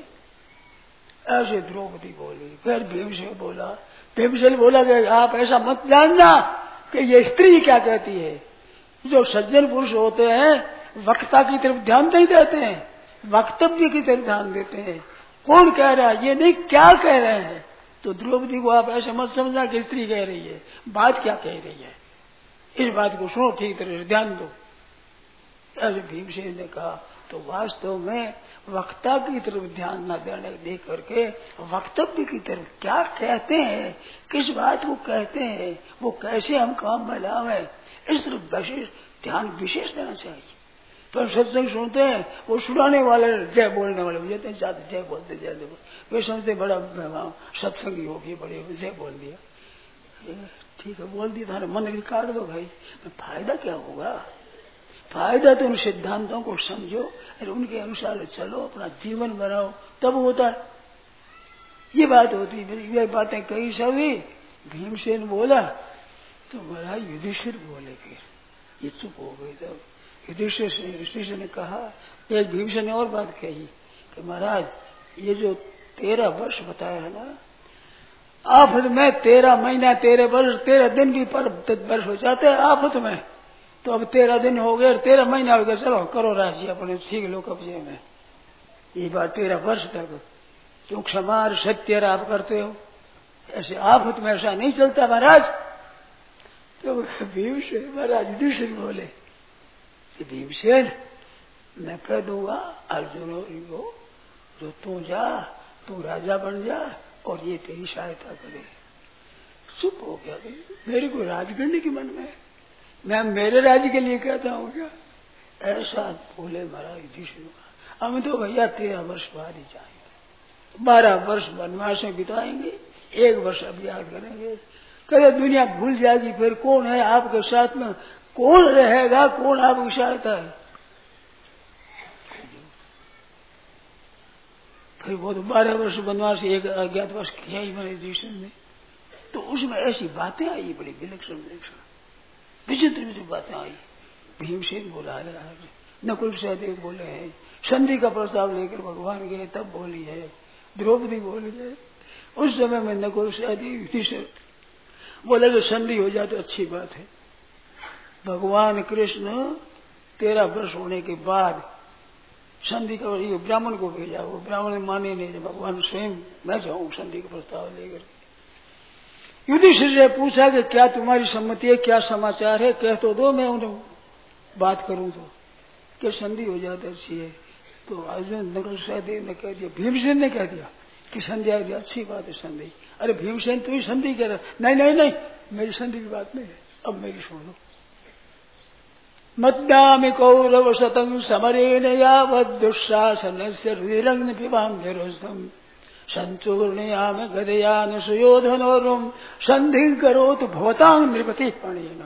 ऐसे द्रौपदी बोली। फिर भीमसेन बोला, भीमसेन बोला कि आप ऐसा मत जानना कि ये स्त्री क्या कहती है। जो सज्जन पुरुष होते हैं वक्ता की तरफ ध्यान नहीं देते हैं, वक्तव्य की तरफ ध्यान देते हैं। कौन कह रहा है, ये नहीं क्या कह रहे हैं। तो द्रौपदी को आप ऐसे मत समझना कि स्त्री कह रही है, बात क्या कह रही है, इस बात को सुनो, ठीक तरह से ध्यान दो। ऐसे भीमसेन ने कहा। तो वास्तव में वक्ता की तरफ ध्यान न देने दे करके वक्तव्य की तरफ क्या कहते हैं, किस बात को कहते हैं, वो कैसे हम काम में लावे, इस तरफ विशेष ध्यान विशेष देना चाहिए। तो सत्संग सुनते हैं, वो सुनाने वाले जय बोलने वाले हो जाते हैं, जाते जय बोलते जय बोल, वे समझते बड़ा सत्संगी हो गए, बड़े जय बोल दिया, ठीक है बोल दिया, तुम्हारे मन भी काट दो भाई, फायदा क्या होगा। फायदा तो उन सिद्धांतों को समझो और उनके अनुसार चलो, अपना जीवन बनाओ, तब होता है। ये बात होती है। ये बातें कही सभी। भीमसेन बोला तो महाराज युधिष्ठिर बोले, फिर ये चुप हो गई। तब युधिष्ठिर ने कहा, एक भीमसेन ने और बात कही कि महाराज ये जो 13 वर्ष बताया है ना, आफत में 13 महीना 13 वर्ष 13 दिन भी पर वर्ष हो जाते हैं आफत में, तो अब 13 दिन हो गए, 13 महीना हो गए, चलो करो राज्य अपने, ठीक लो कब्जे में। ये बात 13 वर्ष तक क्यों क्षमा और सत्य आप करते हो, ऐसे आफत में ऐसा नहीं चलता महाराज। तो भीमसेन महाराज दूसरे बोले कि भीमसेन मैं कह दूंगा अर्जुन को जो तू जा, तू राजा बन जा और ये तेरी सहायता करे। चुप हो गया, मेरे को राज करने के मन में, मैं मेरे राज्य के लिए कहता हूँ क्या, ऐसा बोले महाराज युधिष्ठिर। हम तो भैया 13 वर्ष बाद ही जाएंगे, 12 वर्ष वनवास में बिताएंगे, 1 वर्ष अभ्यास करेंगे। कहे दुनिया भूल जाएगी, फिर कौन है आपके साथ में, कौन रहेगा, कौन आपकी सहायता है। फिर वो तो 12 वर्ष वनवास 1 अज्ञात वर्ष किया ही मेरे युधिष्ठिर ने। तो उसमें ऐसी बातें आई, बड़ी विलक्षण विचित्र बातें आई। भीमसेन बोला है, नकुल सहदेव बोले हैं, संधि का प्रस्ताव लेकर भगवान गए तब बोली है, द्रौपदी बोली है। उस समय में नकुल सहदेव युधिष्ठिर बोले कि संधि हो जाए तो अच्छी बात है। भगवान कृष्ण 13 वर्ष होने के बाद संधि का ब्राह्मण को भेजा, वो ब्राह्मण माने नहीं, भगवान स्वयं मैं जाऊं संधि का प्रस्ताव लेकर। युधिष्ठिर से पूछा कि क्या तुम्हारी सम्मति है, क्या समाचार है, कह तो दो, मैं उन्हें बात करूं तो क्या संधि हो जाती अच्छी है। तो अर्जुन नकुल सहदेव ने कह दिया, भीमसेन ने कह दिया कि संधि आ गया, अच्छी बात है संधि। अरे भीमसेन तू ही संधि कह रहा, नहीं नहीं नहीं, मेरी संधि की बात नहीं है, अब मेरी सुन लो। मद्दामि कौरव शतं समरेण यावद् दुःशासनस्य रुधिरग्नि पिबाम्भोरुहं संचूर्णयाम गदयान सुयोधनोरुम संधिं करोतु भवतां नृपति पणेन।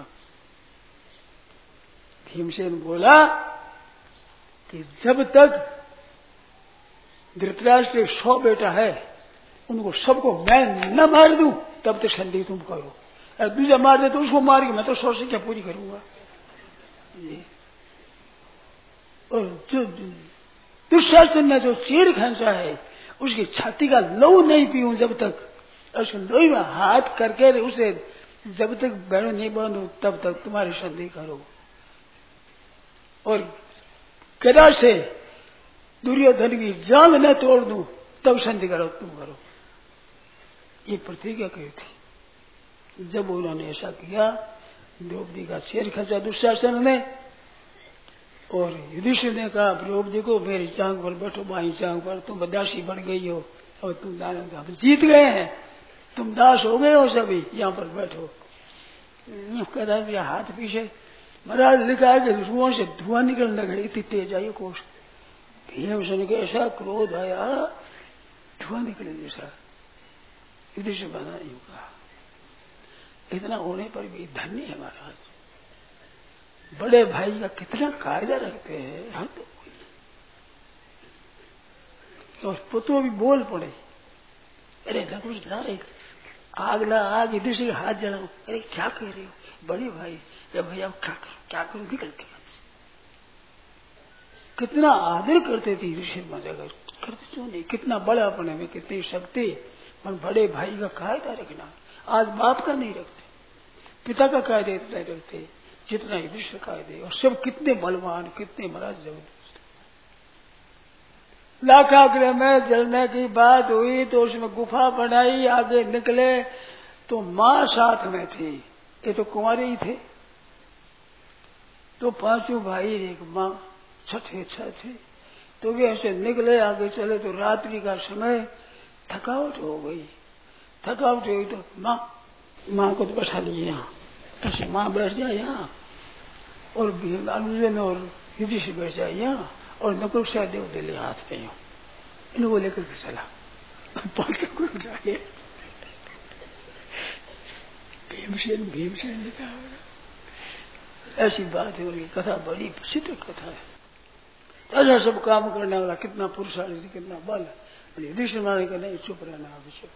भीमसेन बोला कि जब तक धृतराष्ट्र 100 बेटा है, उनको सबको मैं न मार दूं तब तक संधि तुम करो, और दूसरा मार दे तो उसको मार के मैं तो 100 से क्या पूरी करूंगा। और जो दुशासन ने जो चीर खींचा है, उसकी छाती का लहू नहीं पीऊं जब तक, उसको लोही में हाथ करके उसे जब तक बैरों नहीं बांधू तब तक तुम्हारी संधि करो। और गदा से दुर्योधन की जांग न तोड़ दूं तब संधि करो, तुम करो। ये प्रतिज्ञा कही थी। जब उन्होंने ऐसा किया, द्रौपदी का सिर खचा दुशासन ने, और युधिष्ठिर ने कहा द्रौपदी को मेरी जांग पर बैठो, बाई जांग पर, तुम दासी बन गई हो और तुम हम जीत गए हैं, तुम दास हो गए हो सभी, यहाँ पर बैठो। कहता मेरा हाथ पीछे महाराज लिखा है कि रुओं से धुआं निकलने लगे, इतनी तेज आई कोष। भीमसेन के ऐसा क्रोध आया, धुआं निकले जैसा। युधिष्ठिर बना नहीं कहा, इतना होने पर भी धन्य है महाराज, बड़े भाई का कितना कायदा रखते हैं। हाँ तो पुत्रों भी बोल पड़े, अरे कुछ ला रहे, आग ला आग, युधिष्ठिर हाथ जलाओ, अरे क्या कह रहे हो बड़े भाई, या भैया क्या करो निकल के। कितना आदर करते थे युधिष्ठिर महाराज, करते क्यों नहीं, कितना बड़ा अपने में कितनी शक्ति, पर बड़े भाई का कायदा रखना। आज बाप का नहीं रखते, पिता का कायदे इतना रखते जितना युधिष्ठिर कायदे, और सब कितने बलवान, कितने महाराज जबरदस्त। लाखाग्रह में जलने की बात हुई तो उसमें गुफा बनाई, आगे निकले तो माँ साथ में थी, ये तो कुंवारे ही थे। तो 5 भाई एक माँ, छठे थे, तो वे ऐसे निकले, आगे चले तो रात्रि का समय, थकावट हो गई। थकावट हुई तो माँ को तो बैठा लिए यहाँ, ऐसे माँ बैठ जाए यहाँ, और अर्जुन और युधिष्ठिर बैठ जाए यहाँ, और नकुल सहदेव दिले हाथ पे यहाँ, इनको लेकर के चला। भीमसेन ने कहा ऐसी बात है, उनकी कथा बड़ी प्रसिद्ध कथा है। ऐसा सब काम करने वाला कितना पुरुषार्थ, कितना बल। युधिष्ठिर महाराज का नहीं, चुप रहना अभिषेक।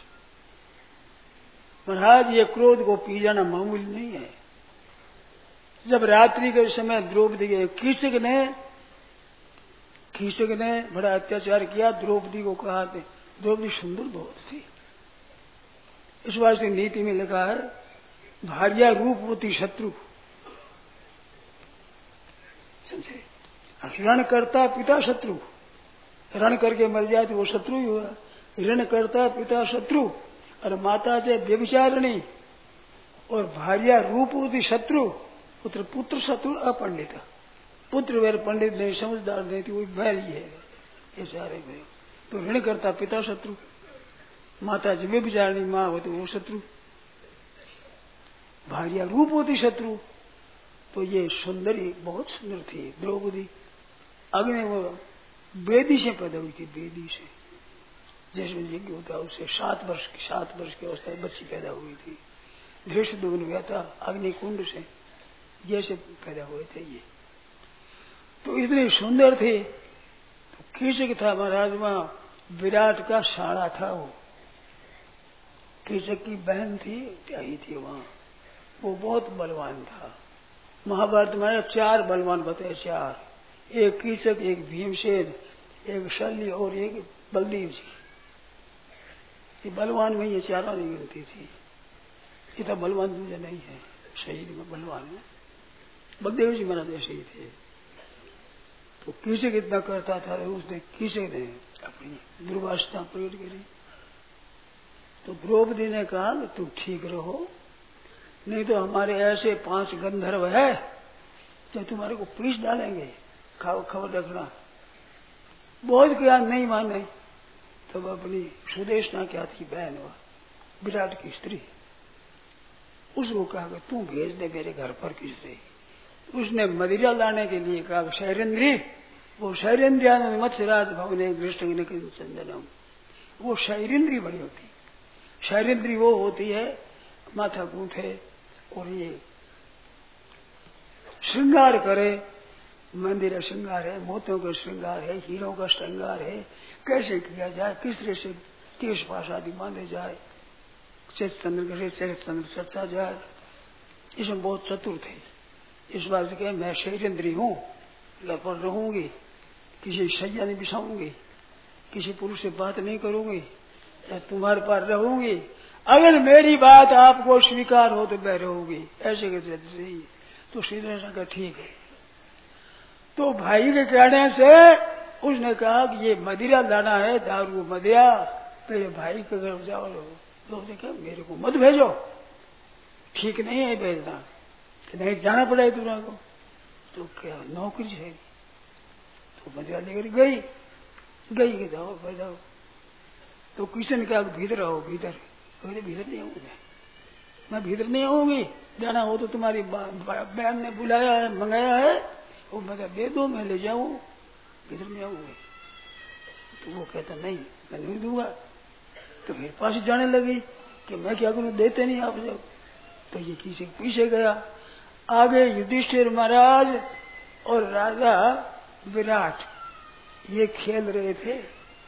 महाराज ये क्रोध को पी जाना मामूली नहीं है। जब रात्रि के समय द्रौपदी के कीचक ने बड़ा अत्याचार किया, द्रौपदी को कहा, द्रौपदी सुंदर बहुत थी, इस वास्ते नीति में लिखा है भार्या रूपवती शत्रु, समझे, हरण करता पिता शत्रु, रण करके मर जाए तो वो शत्रु ही हुआ। ऋण करता पिता शत्रु और माता से व्यभिचारिणी और भार्या रूपवती शत्रु पुत्र शत्रु अपंडित। पुत्र वैर पंडित नहीं, समझदार नहीं थी, वो बैर ही है ये सारे में। तो ऋण करता पिता शत्रु, माता से व्यभिचारिणी माँ होती वो शत्रु, भार्या रूपवती शत्रु। तो ये सुंदरी बहुत सुंदर थी द्रौपदी। अग्नि वो बेदी से पैदा हुई थी, बेदी से, जैसे यज्ञ होता है उससे 7 वर्ष की अवस्था में बच्ची पैदा हुई थी। धृष्टद्युम्न हुआ था अग्नि कुंड से, जैसे पैदा हुए थे ये। तो इतने सुंदर थे। तो कीचक था महाराज, वहां विराट का साड़ा था वो, कीचक की बहन थी, क्या ही थी वहां, वो बहुत बलवान था। महाभारत में 4 बलवान बताए, 4, एक कीचक, एक भीमसेन, एक शल्य और एक बलदेव जी। ये बलवान में ये चारों नहीं गिनती थी। इतना बलवान दूसरा नहीं है शरीर में, बलवान है। बलदेव जी महाराज ऐसे ही थे। तो कीचक इतना करता था, उसने कीचक ने अपनी दुर्वासना प्रकट करी। तो द्रौपदी ने कहा कि तुम ठीक रहो, नहीं तो हमारे ऐसे 5 गंधर्व है जो तुम्हारे को पीस डालेंगे, खबर रखना। बहुत किया, नहीं माने। तब अपनी सुदेशना क्या थी बहन, वह विराट की स्त्री, उसको कहा कि तू भेज दे मेरे घर पर किससे। उसने मदिरा लाने के लिए कहा शैरेंद्री, वो शैरेंद्रिया मत्स्यराज भवने चंदनम, वो शैरेंद्री बड़ी होती। शैरेंद्री वो होती है माथा गूंथे और ये श्रृंगार करे, मंदिर श्रृंगार है, मोतियों का श्रृंगार है, हीरों का श्रृंगार है, कैसे किया जाए, किस तरह से केश पाश आदि बांधे जाए, चैत्र चंद्र चर्चा जाए, इसमें बहुत चतुर थे। इस बात से मैं शैरेंद्री हूँ, पर रहूंगी, किसी सैया नहीं बिछाऊंगी, किसी पुरुष से बात नहीं करूंगी, या तुम्हारे पास रहूंगी, अगर मेरी बात आपको स्वीकार हो तो मैं रहूंगी, ऐसे कहते। तो श्रीधर ने कहा ठीक है। तो भाई के कहने से उसने कहा कि ये मदिरा लाना है, दारू मदिरा, मेरे भाई के घर जाओ। तो उसने कहा मेरे को मत भेजो, ठीक नहीं है भेजना, नहीं जाना पड़ेगा तुम्हारे को। तो क्या नौकरी है, तो मदिरा लेकर गई कि जाओ। तो किसी ने कहा भीतर आओ, भीतर नहीं आऊंगी मैं भीतर नहीं आऊंगी, जाना हो तो तुम्हारी बहन ने बुलाया है, मंगाया है, वो मैं दे दो, मैं ले जाऊं, भीतर नहीं आऊंगी। तो वो कहता नहीं, मैं नहीं दूंगा। तो मेरे पास जाने लगी कि मैं क्या करूं, देते नहीं आप जब। तो ये किसी पीछे गया, आगे युधिष्ठिर महाराज और राजा विराट ये खेल रहे थे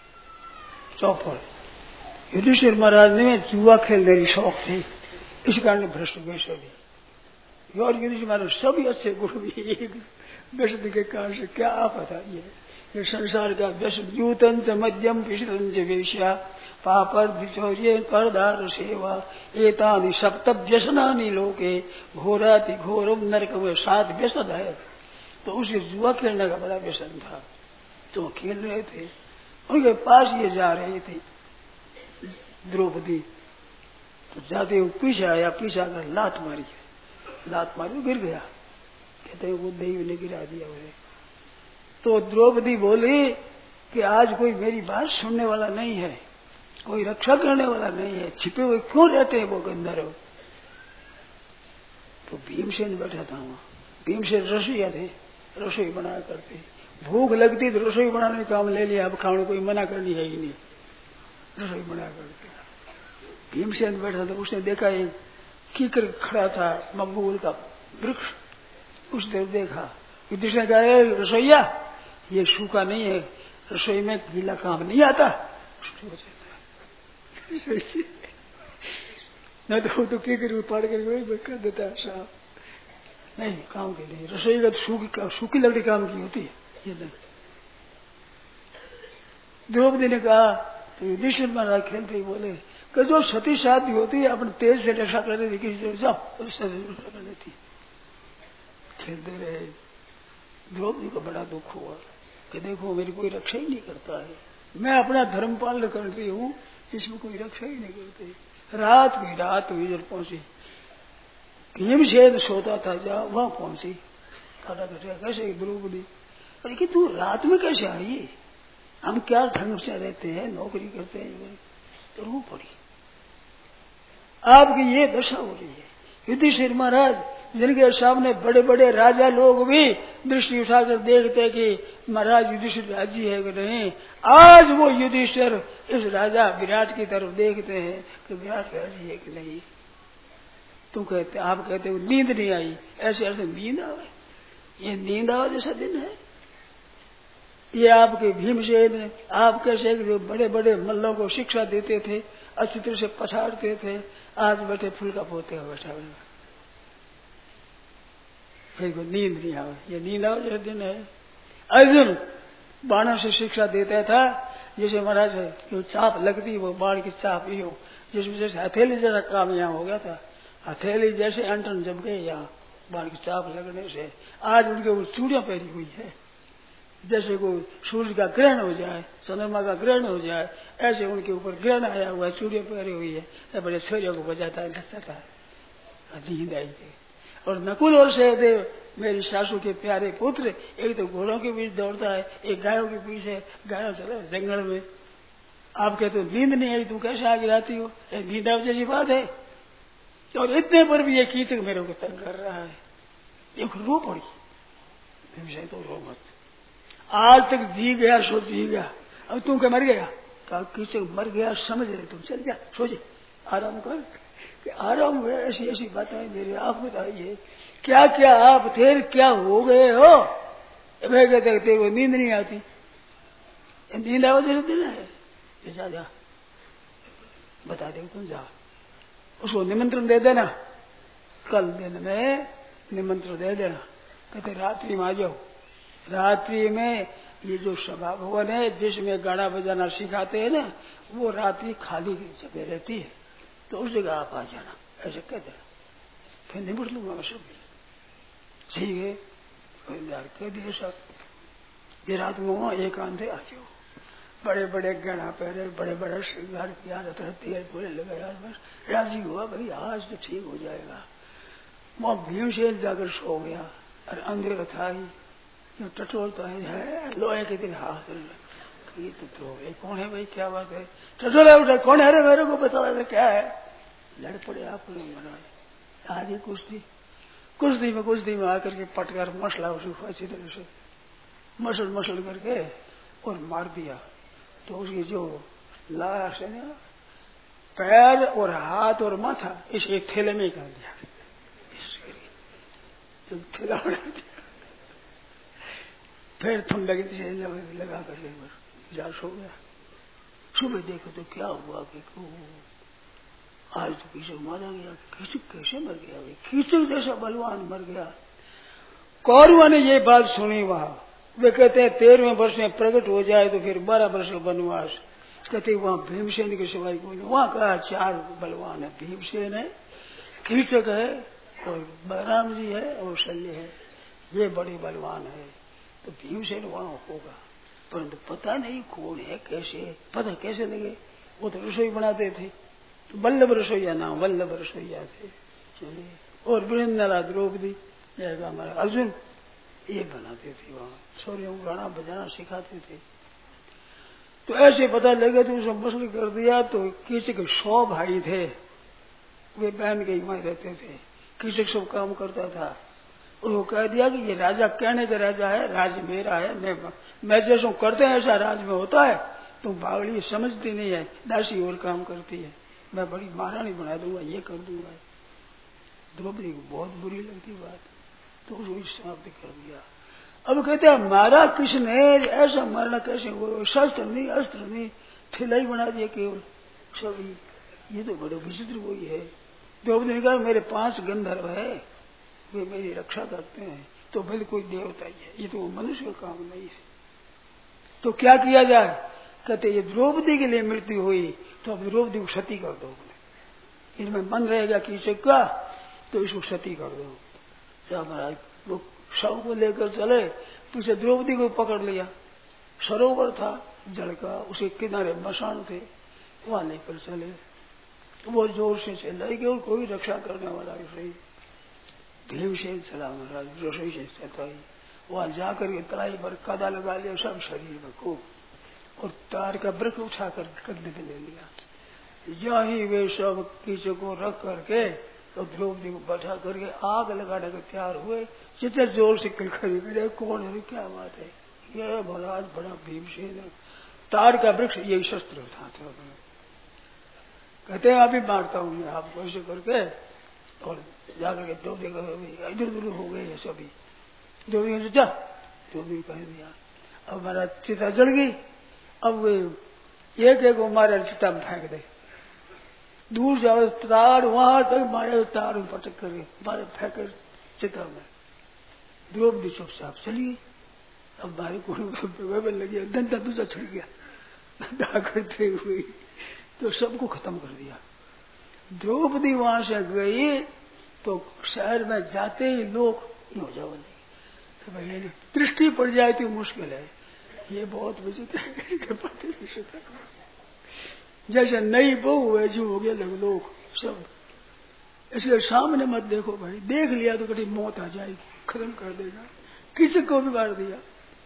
चौपड़। युधिष्ठिर महाराज ने जुआ खेलने की शौक थी, इस कारण भ्रष्ट हुए सभी। और युधिष्ठिर महाराज सभी अच्छे गुरु भी व्यसन के कारण से क्या आफत है ये संसार का व्यसन। यूतन च मध्यम पिछलन च वेश्या पापर भिचौर्य परदार सेवा एतानि सप्त व्यसनानि लोके घोराति घोरम नरकम, 7 व्यसन है। तो उसे जुआ खेलने का बड़ा व्यसन था। तो खेल रहे थे, उनके पास ये जा रहे थे द्रौपदी। तो जाते हुए पीछे आया, पीछे आकर लात मारी गिर गया। कहते वो देव ने गिरा दिया उन्हें। तो द्रौपदी बोली कि आज कोई मेरी बात सुनने वाला नहीं है, कोई रक्षा करने वाला नहीं है, छिपे हुए क्यों रहते हैं वो गंधर्व। तो भीमसेन बैठा था वहां। भीमसेन रसोईया थे, रसोई बनाया करते, भूख लगती तो रसोई बनाने का काम ले लिया, अब खाने कोई मना करनी है ही नहीं, रसोई बनाया करते। भीमसेन बैठा था, उसने देखा एक कीकर खड़ा था, बबूल का वृक्ष, उसने देखा। युधिष्ठिर ने कहा रसोईया ये सूखा नहीं है, रसोई में गीला काम नहीं आता। न तो कीकर उपाड़ कर देता है साहब, नहीं काम के लिए रसोई का सूखी लकड़ी काम की होती है ये नहीं। द्रौपदी ने कहा तो युधिष्ठिर महाराज खेलते ही बोले कि जो सती शादी होती है अपने तेज से रक्षा कर देती, किसी जाओ उससे रक्षा कर देती। खेलते रहे। द्रौपदी को बड़ा दुख हुआ, कि देखो मेरी कोई रक्षा ही नहीं करता है, मैं अपना धर्म पालन कर रही हूँ जिसमें कोई रक्षा ही नहीं करते। रात हुई जब पहुंची, भीमसेन सोता था जहाँ वहां पहुंची, खाना कैसे द्रौपदी, अरे कि तू रात में कैसे आई, हम क्या ढंग से रहते हैं, नौकरी करते हैं, तो रो पड़ी। आपकी ये दशा हो रही है। युधिष्ठिर महाराज जिनके सामने बड़े बड़े राजा लोग भी दृष्टि उठाकर देखते कि महाराज युधिष्ठिर राजी है कि नहीं, आज वो युधिष्ठिर इस राजा विराट की तरफ देखते हैं कि विराट राजी है कि नहीं। तुम कहते, आप कहते हो नींद नहीं आई, ऐसे ऐसे नींद आवे, ये नींद आवे जैसा दिन है। ये आपके भीमसेन, आप कैसे जो बड़े बड़े मल्लों को शिक्षा देते थे, अच्छी तरह से पछाड़ते थे, आज बैठे फूल का पोते हो बैठा हुआ, फिर को नींद नहीं आवे, ये नींद आवे जैसा दिन है। अर्जुन बाणों से शिक्षा देता था, जैसे महाराज जो चाप लगती वो बाण की चाप ही हो, जिसमें जैसे हथेली जैसा काम यहाँ हो गया था, हथेली जैसे अंटन जम गए यहाँ बाण की चाप लगने से। आज उनके ऊपर चूड़ियां पहनी हुई है, जैसे कोई सूर्य का ग्रहण हो जाए, चंद्रमा का ग्रहण हो जाए, ऐसे उनके ऊपर ग्रहण आया हुआ है, चूड़ियां पहनी हुई है, बड़े सूर्य को बजाता है, नचता है। नींद आई थी। और नकुल और सहदेव मेरी सासू के प्यारे पुत्र, एक तो घोड़ों के बीच दौड़ता है, एक गायों के पीछे, गायों चले जंगल में। आप कहते हो नींद नहीं आई, तू कैसे आगे आती हो, नींद आव जैसी बात है। और इतने पर भी ये कीचक मेरे को तंग कर रहा है, एक रो पड़ी, तो रो मत, आज तक जी गया सो जी गया, अब तुम क्या मर गया, कहा कीचक मर गया समझ रहे तुम, चल जा सो जा, आराम कर। कि आराम हुआ, ऐसी ऐसी बातें मेरे आप बताइए, क्या क्या आप थे, क्या हो गए हो। मैं कहते तेरे को नींद नहीं आती, नींद आओ जैसे दिन है, जा जा बता दे, तुम जा, उसको निमंत्रण दे देना, कल दिन में निमंत्रण दे देना, कहते रात्रि में आ जाओ। रात्रि में ये जो सभा भवन है जिसमें गाना बजाना सिखाते हैं ना, वो रात्रि खाली जगह रहती है, तो उस जगह आप आ जाना, ऐसे कह देना, फिर निपट लूंगा मैं सब। ठीक है, कह दिए सब। ये रात में वहां एकांत आ जाओ, बड़े बड़े गहना पहने, बड़े बड़े श्रृंगार किया, तेल फूले लगाया, बस राजी हुआ भाई आज तो ठीक हो जाएगा। वहां भीमसेन जाकर सो गया, और अंधेरा था ही, टटोलता है लोहे के दिन हाथ, ये तो कौन है भाई, क्या बात है, टटोला उठा, कौन है रे, मेरे को बता रहे क्या है। लड़ पड़े आपको महाराज, आगे कुश्ती में आकर के पटकर मसला उसको अच्छी तरह से मसल करके और मार दिया। तो उसकी जो लाश है ना, पैर और हाथ और माथा इस एक थैले में कर दिया, थैला बना दिया, फिर तुम लगा कर जा सो गया। सुबह देखो तो क्या हुआ कि आज तो कीचक मारा गया, कीचक कैसे मर गया, कीचक जैसा बलवान मर गया। कौरवों ने ये बात सुनी वहां, वे कहते हैं 13वें वर्ष में प्रकट हो जाए तो फिर 12 वर्ष का वनवास। कहते वहां भीमसेन के सिवाय कोई नहीं, वहां कहा 4 बलवान है, भीमसेन है, कीचक है, और बलराम जी है, और शल्य है, ये बड़े बलवान है। तो भीमसेन वहां होगा, परंतु पता नहीं कौन है, कैसे पता कैसे लगे। वो तो रसोई बनाते थे, तो वल्लभ रसोईया नाम, वल्लभ रसोईया थे। चलिए, और वृंदला द्रौपदी जैसा हमारा अर्जुन, ये बनाते थे वहां, सौर्यों को गाना बजाना सिखाते थे। तो ऐसे पता लगे तो उसे मसल कर दिया। तो कीचक 100 भाई थे, वे बहन के वहां रहते थे, कीचक सब काम करता था। उनको कह दिया कि ये राजा कहने का राजा है, राज मेरा है, मैं जैसा करते हैं ऐसा राज में होता है, तुम बावली समझती नहीं है, दासी और काम करती है, मैं बड़ी महारानी बना दूंगा, ये कर दूंगा। द्रौपदी को बहुत बुरी लगती बात, तो उसको समाप्त कर दिया। अब कहते हैं मारा किसने, ऐसा मारना कैसे हुआ, शस्त्र नहीं अस्त्र नहीं, ठिलाई बना दिया केवल सभी, ये तो बड़े विचित्र कोई है। द्रौपदी ने कहा मेरे 5 गंधर्व है, वे मेरी रक्षा करते हैं, तो भले कोई देवता ही है, ये तो मनुष्य का काम नहीं है। तो क्या किया जाए, कहते ये द्रौपदी के लिए मृत्यु हुई तो अब द्रौपदी को सती कर दो, इनमें मन रहेगा कीचक का, तो इसको सती कर दो। क्या महाराज, वो शव को लेकर चले, पीछे द्रौपदी को पकड़ लिया, सरोवर था जल का, उसके किनारे मसान थे, वहां लेकर चले। तो वो जोर से चिल्लाई कि और कोई रक्षा करने वाला नहीं। भीमसेन चला महाराज रसोई से चताई, वहां जाकर के तराई पर कादा लगा लिया सब शरीर में को, और तार का वृक्ष उठाकर कंधे पे ले लिया। यही वे सब कीचक को रख करके तो द्रौपदी को बैठा करके आग लगाने के तैयार हुए। जितने जोर से खड़ी करे, कौन है, क्या बात है, ये महाराज बड़ा भीमसेन है। तार का वृक्ष यही शस्त्र उठाते हो। कहते हैं अभी मारता हूं मैं आपको, ऐसे करके और जाकर के द्रौपदी इधर उधर हो गए ये सभी। द्रौपदी ने जा, द्रौपदी कह दिया। अब महाराज चिता जल गई। अब वे एक एक को मारे चिता में फेंक दे, दूर जाओ तार वहां तक मारे, तार में पटक करके मारे फेंके चिता में। द्रौपदी चुपचाप चली। अब मारे को लगी, डंडा दूसरा छुड़ गया, डंडा करते हुए तो सबको खत्म कर दिया। द्रौपदी वहां से गई तो शहर में जाते ही लोग हो जाओ नहीं, तो दृष्टि पड़ जाए तो मुश्किल है। ये बहुत विचित्र है। जैसे नई बहू वैसे हो गए लोग सब। इसलिए सामने मत देखो भाई, देख लिया तो कभी मौत आ जाएगी, खत्म कर देगा, किसी को भी मार दिया।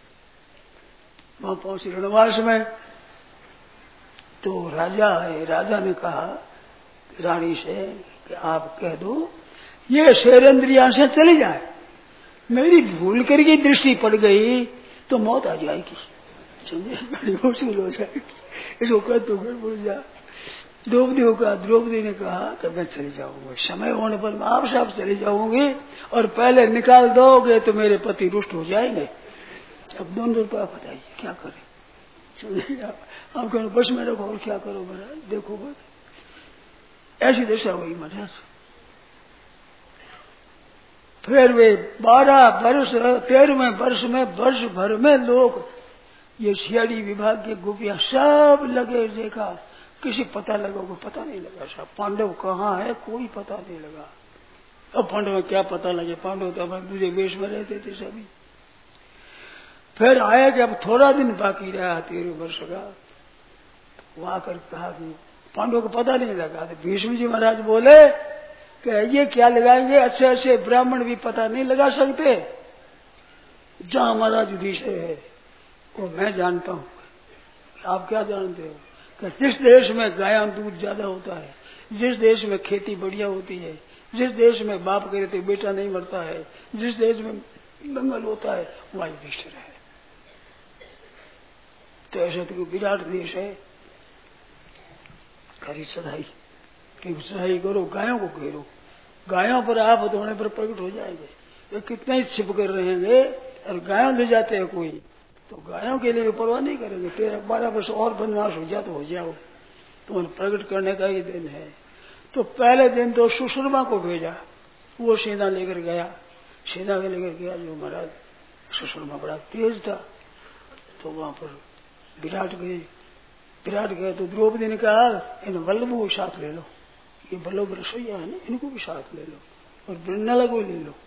वहां पहुंची रणवास में तो राजा है, राजा ने कहा रानी से कि आप कह दो ये शेरेंद्रिया से चली जाए, मेरी भूल करके दृष्टि पड़ गई तो मौत आ जाएगी, बड़ी मुश्किल हो जाएगी, इसको कह तो बोल जा। द्रौपदी को कहा, द्रौपदी ने कहा कि मैं चली जाऊंगा, समय होने पर मैं आप साहब चली जाऊंगी, और पहले निकाल दोगे तो मेरे पति रुष्ट हो जाएंगे। अब दोनों रुपया बताइए क्या करें, आप कहो बस में रखो और क्या करो महाराज, देखो बस ऐसी दशा हुई महाराज। फिर वे 12 वर्ष 13वें वर्ष में वर्ष भर में लोग ये सीआईडी विभाग के गुफिया सब लगे, देखा किसी पता लगा को पता नहीं लगा, साहब पांडव कहाँ है कोई पता नहीं लगा। अब पांडव में क्या पता लगे, पांडव तो अपने दूसरे वेश में रहते थे सभी। फिर आया कि अब थोड़ा दिन बाकी रहा 13 वर्ष का, वहां कर कहा कि पांडव को पता नहीं लगा। तो भीष्म जी महाराज बोले कि ये क्या लगाएंगे, अच्छे अच्छे ब्राह्मण भी पता नहीं लगा सकते, जहां हमारा युधिष्ठिर है वो मैं जानता हूं। आप क्या जानते हो कि जिस देश में गाय दूध ज्यादा होता है, जिस देश में खेती बढ़िया होती है, जिस देश में बाप कहते बेटा नहीं मरता है, जिस देश में मंगल होता है, वहां युधिष्ठिर है। तो ऐसे तो विराट देश है, करी चढ़ाई कि चढ़ाई करो, गायों को घेरो, गायों पर आप होने पर प्रकट हो जाएंगे। वे कितना ही छिप कर रहेंगे, और गायों ले जाते हैं कोई तो गायों के लिए परवाह नहीं करेंगे। 13-12 वर्ष और वनवास हो जाए तो हो जाओ, तो प्रकट करने का ही दिन है। तो पहले दिन तो सुशर्मा को भेजा, वो सेना लेकर गया, सेना के लेकर गया जो महाराज सुशर्मा बड़ा तेज था। तो वहां पर विराट गए तो द्रौपदी ने कहा इन वल्लभों को साथ ले लो, ये वल्लभ रसोईया है ना, इनको भी साथ ले लो, और वृंदाला को ले लो।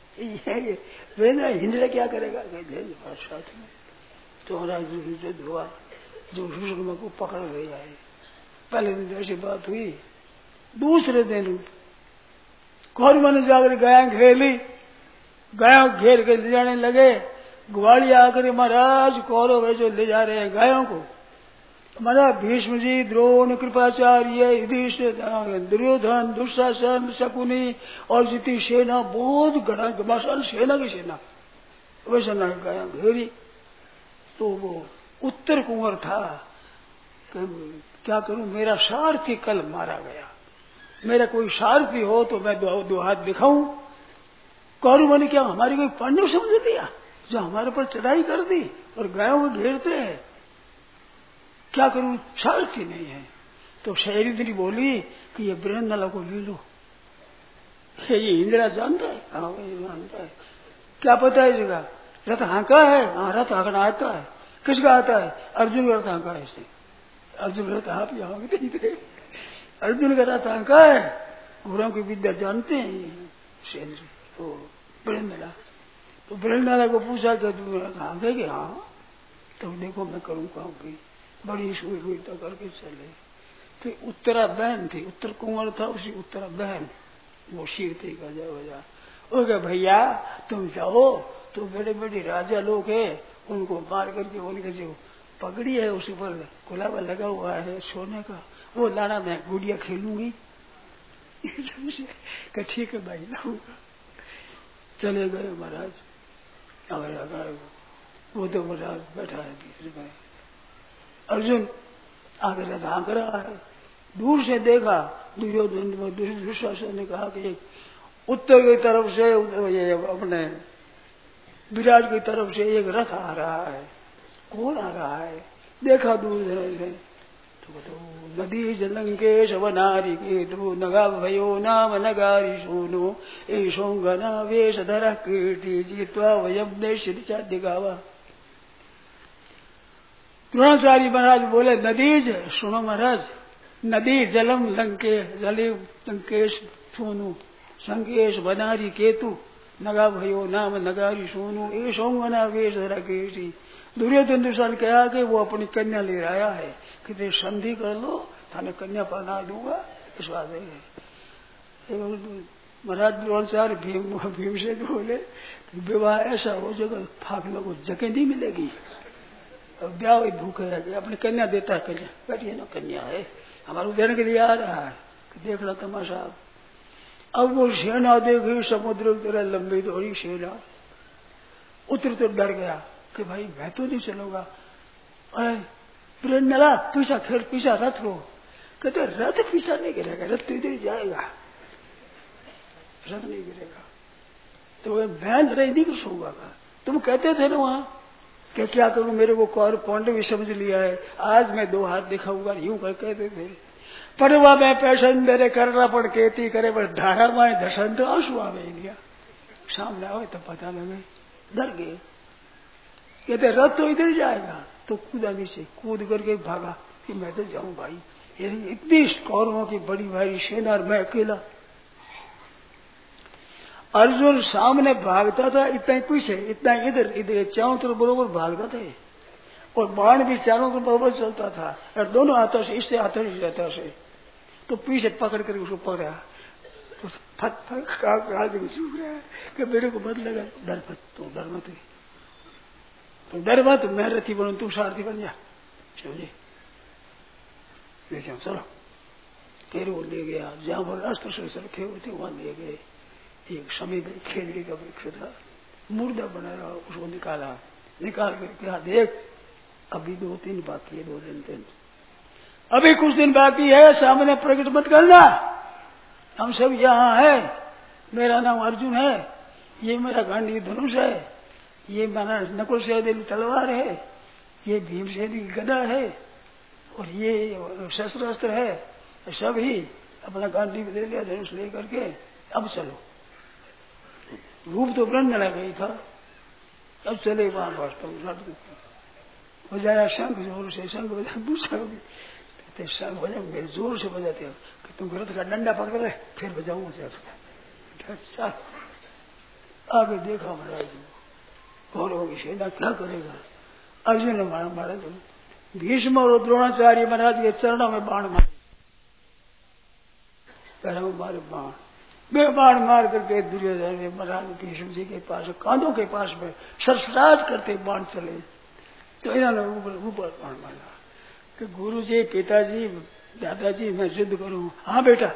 हिंदला क्या करेगा, ले लो साथ में। तो महाराज युद्ध हुआ, जो सुशर्मा को पकड़ गया है। पहले दिन ऐसी बात हुई, दूसरे दिन कौरवों ने जाकर गाया घेर ली, गायों घेर के ले जाने लगे। ग्वालिया आकर महाराज कौरव जो ले जा रहे हैं गायों को, महाराज भीष्म जी, द्रोण, कृपाचार्य, युधिष्ठिर, दुर्योधन, दुशासन, शकुनी और जितनी सेना, बहुत घना सेना की सेना, वैसा ना गाया घेरी। तो वो उत्तर कुंवर था, क्या करूं, मेरा सारथी कल मारा गया, मेरा कोई सारथी हो तो मैं दो हाथ दिखाऊं। कौरवों ने क्या हमारी कोई पांडव समझ लिया जो हमारे पर चढ़ाई कर दी और गायों को घेरते हैं, क्या करूं, सारथी नहीं है। तो शैली बोली कि ये वृंदाला को ले लो, ये इंदिरा जानता है, हाँ ये जानता है, क्या पता है जगह, रथ हाँका है, हाँ रथ हाँकना आता है, किसका आता है, अर्जुन का रथ हाँका है, इसने अर्जुन रथ आप यहाँ नहीं थे, अर्जुन का रथ हाँका है, घोड़ों की विद्या जानते हैं शेर। तो वृंदाला को पूछा कि तुम रथ हाँकेगे, हाँ तो देखो मैं करूँ काम की, बड़ी सुई हुई तो करके चले। तो उत्तरा बहन थी, उत्तर कुंवर था, उसी उत्तरा बहन वो शीर थी गजा वजा। वो कहे भैया तुम जाओ, तो बड़े बड़े राजा लोग है, उनको मार करके उनके जो पगड़ी है उस पर गुलाबा लगा हुआ है सोने का, वो लाना, मैं गुड़िया खेलूंगी। ठीक है भाई लाऊंगा। चले गए महाराज, आगे वो तो महाराज बैठा है तीसरे में। अर्जुन आगे हाँक रहा है, दूर से देखा दुर्योधन दुशासन ने कहा कि उत्तर की तरफ से ये अपने विराट की तरफ से एक रथ आ रहा है। कौन आ रहा है? देखा दूर से तो नदी जलंकेश वनारी केतु नगा भयो नाम नगारी सोनो ऐशोंगना वेशधर कीर्ति जीतवा वयम ने शिक्षा दिखावा। द्रोणाचार्य महाराज बोले नदीज, सुनो महाराज, नदी जलम लंके जले लंकेश सोनू संकेश बनारी केतु नगा भयो नाम नगारी सोनू ऐशोंगना वेशधर कीर्ति। दुर्योधन दुशासन कहा कि वो अपनी कन्या ले आया है, कि संधि कर लो, थाने कन्या पहना दूंगा, इस बात है। महाराज द्रोणाचार्य भीम से बोले विवाह ऐसा हो जगह फाकने को जगह नहीं मिलेगी, अब ब्याह भूखे है, अपनी कन्या देता है, कन्या बैठिए ना, कन्या है हमारे देने के लिए आ रहा है, कि देख लो तमाशा। अब वो सेना देखी, समुद्र की तरह लंबी दौड़ी सेना, उतर तो डर गया कि भाई मैं तो नहीं चलूंगा। प्रेरणा पीछा खेल, पीछा रथ रो, कहते रथ पीछा नहीं गिरेगा, रथ तो इधर ही जाएगा, रथ नहीं गिरेगा। तो वह बहन रही नहीं कुछ होगा। तुम कहते थे ना वहां कि क्या करूं, मेरे को कौर पौंड भी समझ लिया है, आज मैं 2 हाथ दिखाऊंगा, यूं कहते थे। पर वह मैं पैसन मेरे करना पड़ कहती करे, पर धारा माए दर्शन तो आंसू आवे लिया, सामने आवे तो पता लगे, डर गए। कहते रथ तो इधर जाएगा, तो कूदा नीचे, कूद करके भागा कि मैं तो जाऊं भाई, इतनी कौरवों की बड़ी भारी सेना और मैं अकेला। अर्जुन सामने भागता था, इतना ही पीछे, इतना इधर इधर, चारों तरफ बरोबर भागता था, और बाण भी चारों तरफ बरोबर चलता था, और दोनों हाथों से, इससे हाथों से जाता से, तो पीछे पकड़ कर उसको पकड़ा, तो फट फट चूक रहा है कि मेरे को मत लगा, डर मत, तो डर मत, तो डर मत, मैं रथी बनू, तू सारथी बन जा, समझे, ले जाओ चलो। फिर वो ले गया, जहां पर अस्त्र शस्त्र रखे हुए थे वहां ले गए। एक समय में खेलने का वृक्ष था, मुर्दा बनाया, उसको निकाला, निकाल कर क्या देख, अभी 2-3 बाकी है, 2 दिन, अभी कुछ दिन बाकी है, सामने प्रकट मत करना, हम सब यहाँ है, मेरा नाम अर्जुन है, ये मेरा गांडी धनुष है, ये मेरा नकुल सहदेव तलवार है, ये भीमसेन की गदा है, और ये शस्त्र अस्त्र है, सब ही अपना गांडी में ले लिया, धनुष ले करके अब चलो। रूप तो ब्रह्म लग गई था, अब चले वहां वास्तव बजाया शंख, जोर से शंख बजा, पूछा कहते शंख बजा, मेरे जोर से बजाते हो कि तुम रथ का डंडा पकड़ ले, फिर बजाऊंगा। अच्छा आगे देखा महाराज कौरवों की सेना क्या करेगा। अर्जुन ने मारा, भीष्म और द्रोणाचार्य महाराज के चरणों में बाण मारे, पैरों में मारे बाण, वे बाण मार करके दुर्योधन महाराज भीष्म जी के पास, कांधों के पास में सरसराज करते बाण चले, तो इन्होंने ऊपर बाण मारा कि गुरु जी, पिताजी, दादाजी मैं युद्ध करूं। हाँ बेटा,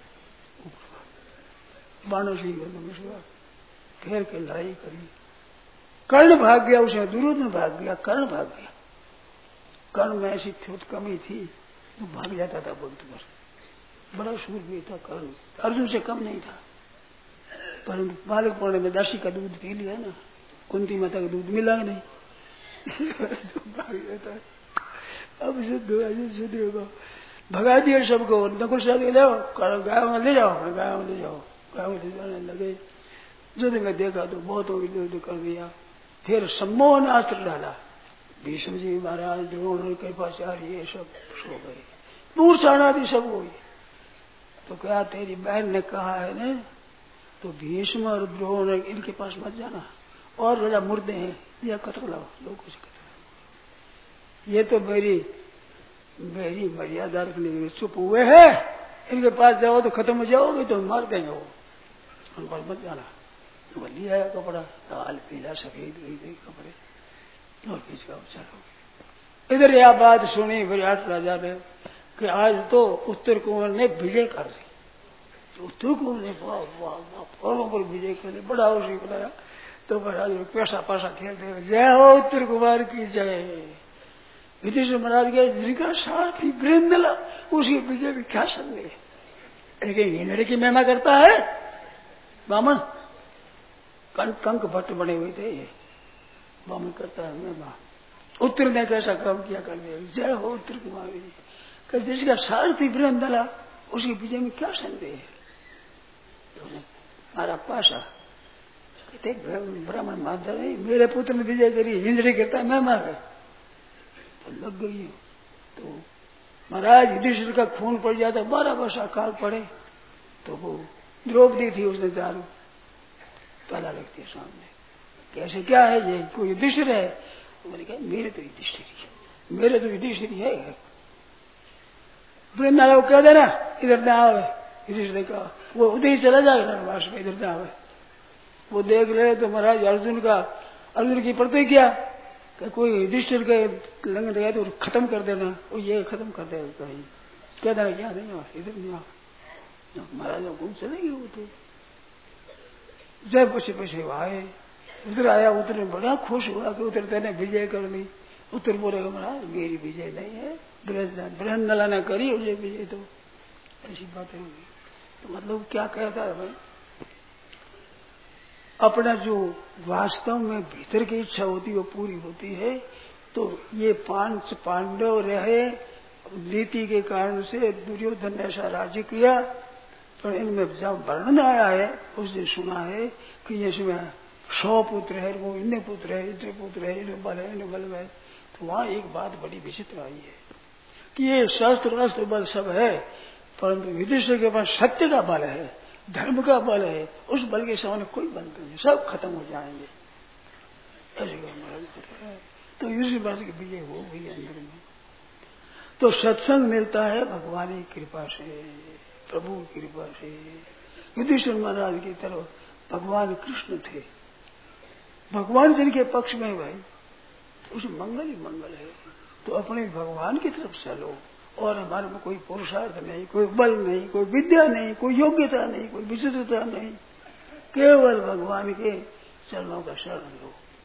बाणों से घेर के लड़ाई करी। कर्ण भाग गया, उसमें दुर्योधन भाग गया, कर्ण भाग गया। कर्ण में ऐसी कमी थी तो भाग जाता था बुद्ध पर, बड़ा शूरवीर था कर्ण, अर्जुन से कम नहीं था, परंतु बालक पौने में दासी का दूध पी लिया ना, कुंती माता का दूध मिला नहीं, भाग जाता। अब शुद्ध होगा, भगा दिया सबको, नकुल साहब ले जाओ, गायों में ले जाओ, गायों में ले जाओ, गायों में ले जाने लगे। युद्ध में देखा तो बहुत युद्ध कर दिया, फिर सम्मोहन अस्त्र डाला, भीष्म जी महाराज, द्रोण, कृपाचार्य, ये सब सो गए, दूर चाणादि सब हुई। तो क्या तेरी बहन ने कहा है ना, तो भीष्म और द्रोण इनके पास मत जाना, और राजा मुर्दे हैं, या कतल लाओ, लोगों से कतल। ये तो मेरी मर्यादा रखने के लिए चुप हुए है, इनके पास जाओ तो खत्म हो जाओगे तो मार देंगे वो, उनको मत जाना। तो लिया है कपड़ा, लाल पीला सफेद कपड़े, और खींच का चलो। इधर यह बात सुनी विराट राजा ने कि आज तो उत्तर कुंवर ने विजय कर दी। उत्तर कुंवर ने वाह वाह वाह फौरों पर विजय कर लिया, बड़ा उसी बनाया। तो महाराज पैसा पासा खेलते, जय हो उत्तर कुमार की जय। युधिष्ठिर महाराज के जिनका सारथी वीरेंद्र, उसी विजय में क्या संदेह। लेकिन ये लड़की महिमा करता है बामन, कंक भट्ट बने हुए थे, बामन करता है महिमा। उत्तर ने कैसा काम किया कर दिया, जय हो उत्तर कुमारी जी। जिसका सारथी वीरेंद्र, उसकी विजय में क्या संदेह है। तो हमारा पासा कहते ब्राह्मण मानता नहीं, मेरे पुत्र ने विजय करी, इंद्र कहता है महिमा है, तो लग गई। तो महाराज युधिष्ठिर का खून पड़ जाता, 12 वर्ष अकाल पड़े। तो वो द्रौपदी थी, उसने चारू ताला रखती सामने, कैसे क्या है ये, कोई युधिष्ठिर है। मैंने कहा मेरे तो युधिष्ठिर है, मेरे तो युधिष्ठिर है। वृंदावन को कह देना इधर न आवे। युधिष्ठिर ने कहा वो उधर ही चला जाएगा वनवास में, इधर न आवे। वो देख रहे तो महाराज अर्जुन की प्रतिज्ञा कि कोई युधिष्ठिर के लंघन गया तो खत्म कर देना, वो ये खत्म कर देगा कहीं, कह देना क्या नहीं आ, इधर नहीं आ। महाराज घूम चलेंगे वो तो जब पीछे आए, उधर आया। उधर में बड़ा खुश हुआ कि उधर तेने विजय कर ली। उत्तर बोलेगा महाराज मेरी विजय नहीं है, बृहन्नला ने करी उसे विजय, तो ऐसी बातें होगी। तो मतलब क्या कहता है भाई, अपना जो वास्तव में भीतर की इच्छा होती है वो पूरी होती है। तो ये 5 पांडव रहे, नीति के कारण से दुर्योधन ने ऐसा राज्य किया। पर इनमें जब वर्णन आया है उस दिन सुना है कि इसमें 100 पुत्र है, वो इन्ने पुत्र है, इतने पुत्र है, इन्हें बल है, इन्हें बल है। तो वहां एक बात बड़ी विचित्र आई है कि ये शस्त्र अस्त्र बल सब है, परंतु युधिष्ठिर के पास सत्य का बल है, धर्म का बल है। उस बल के सामने कोई बल नहीं, सब खत्म हो जाएंगे, ऐसे है। तो इसी बात की विजय हो गई अंदर में। तो सत्संग मिलता है भगवान की कृपा से, प्रभु की कृपा से। युधिष्ठिर महाराज की तरफ भगवान कृष्ण थे, भगवान जिनके पक्ष में भाई, तो उसमें मंगल ही मंगल है। तो अपने भगवान की तरफ चलो, और हमारे में कोई पुरुषार्थ नहीं, कोई बल नहीं, कोई विद्या नहीं, कोई योग्यता नहीं, कोई विचित्रता नहीं, केवल भगवान के चरणों का शरण लो।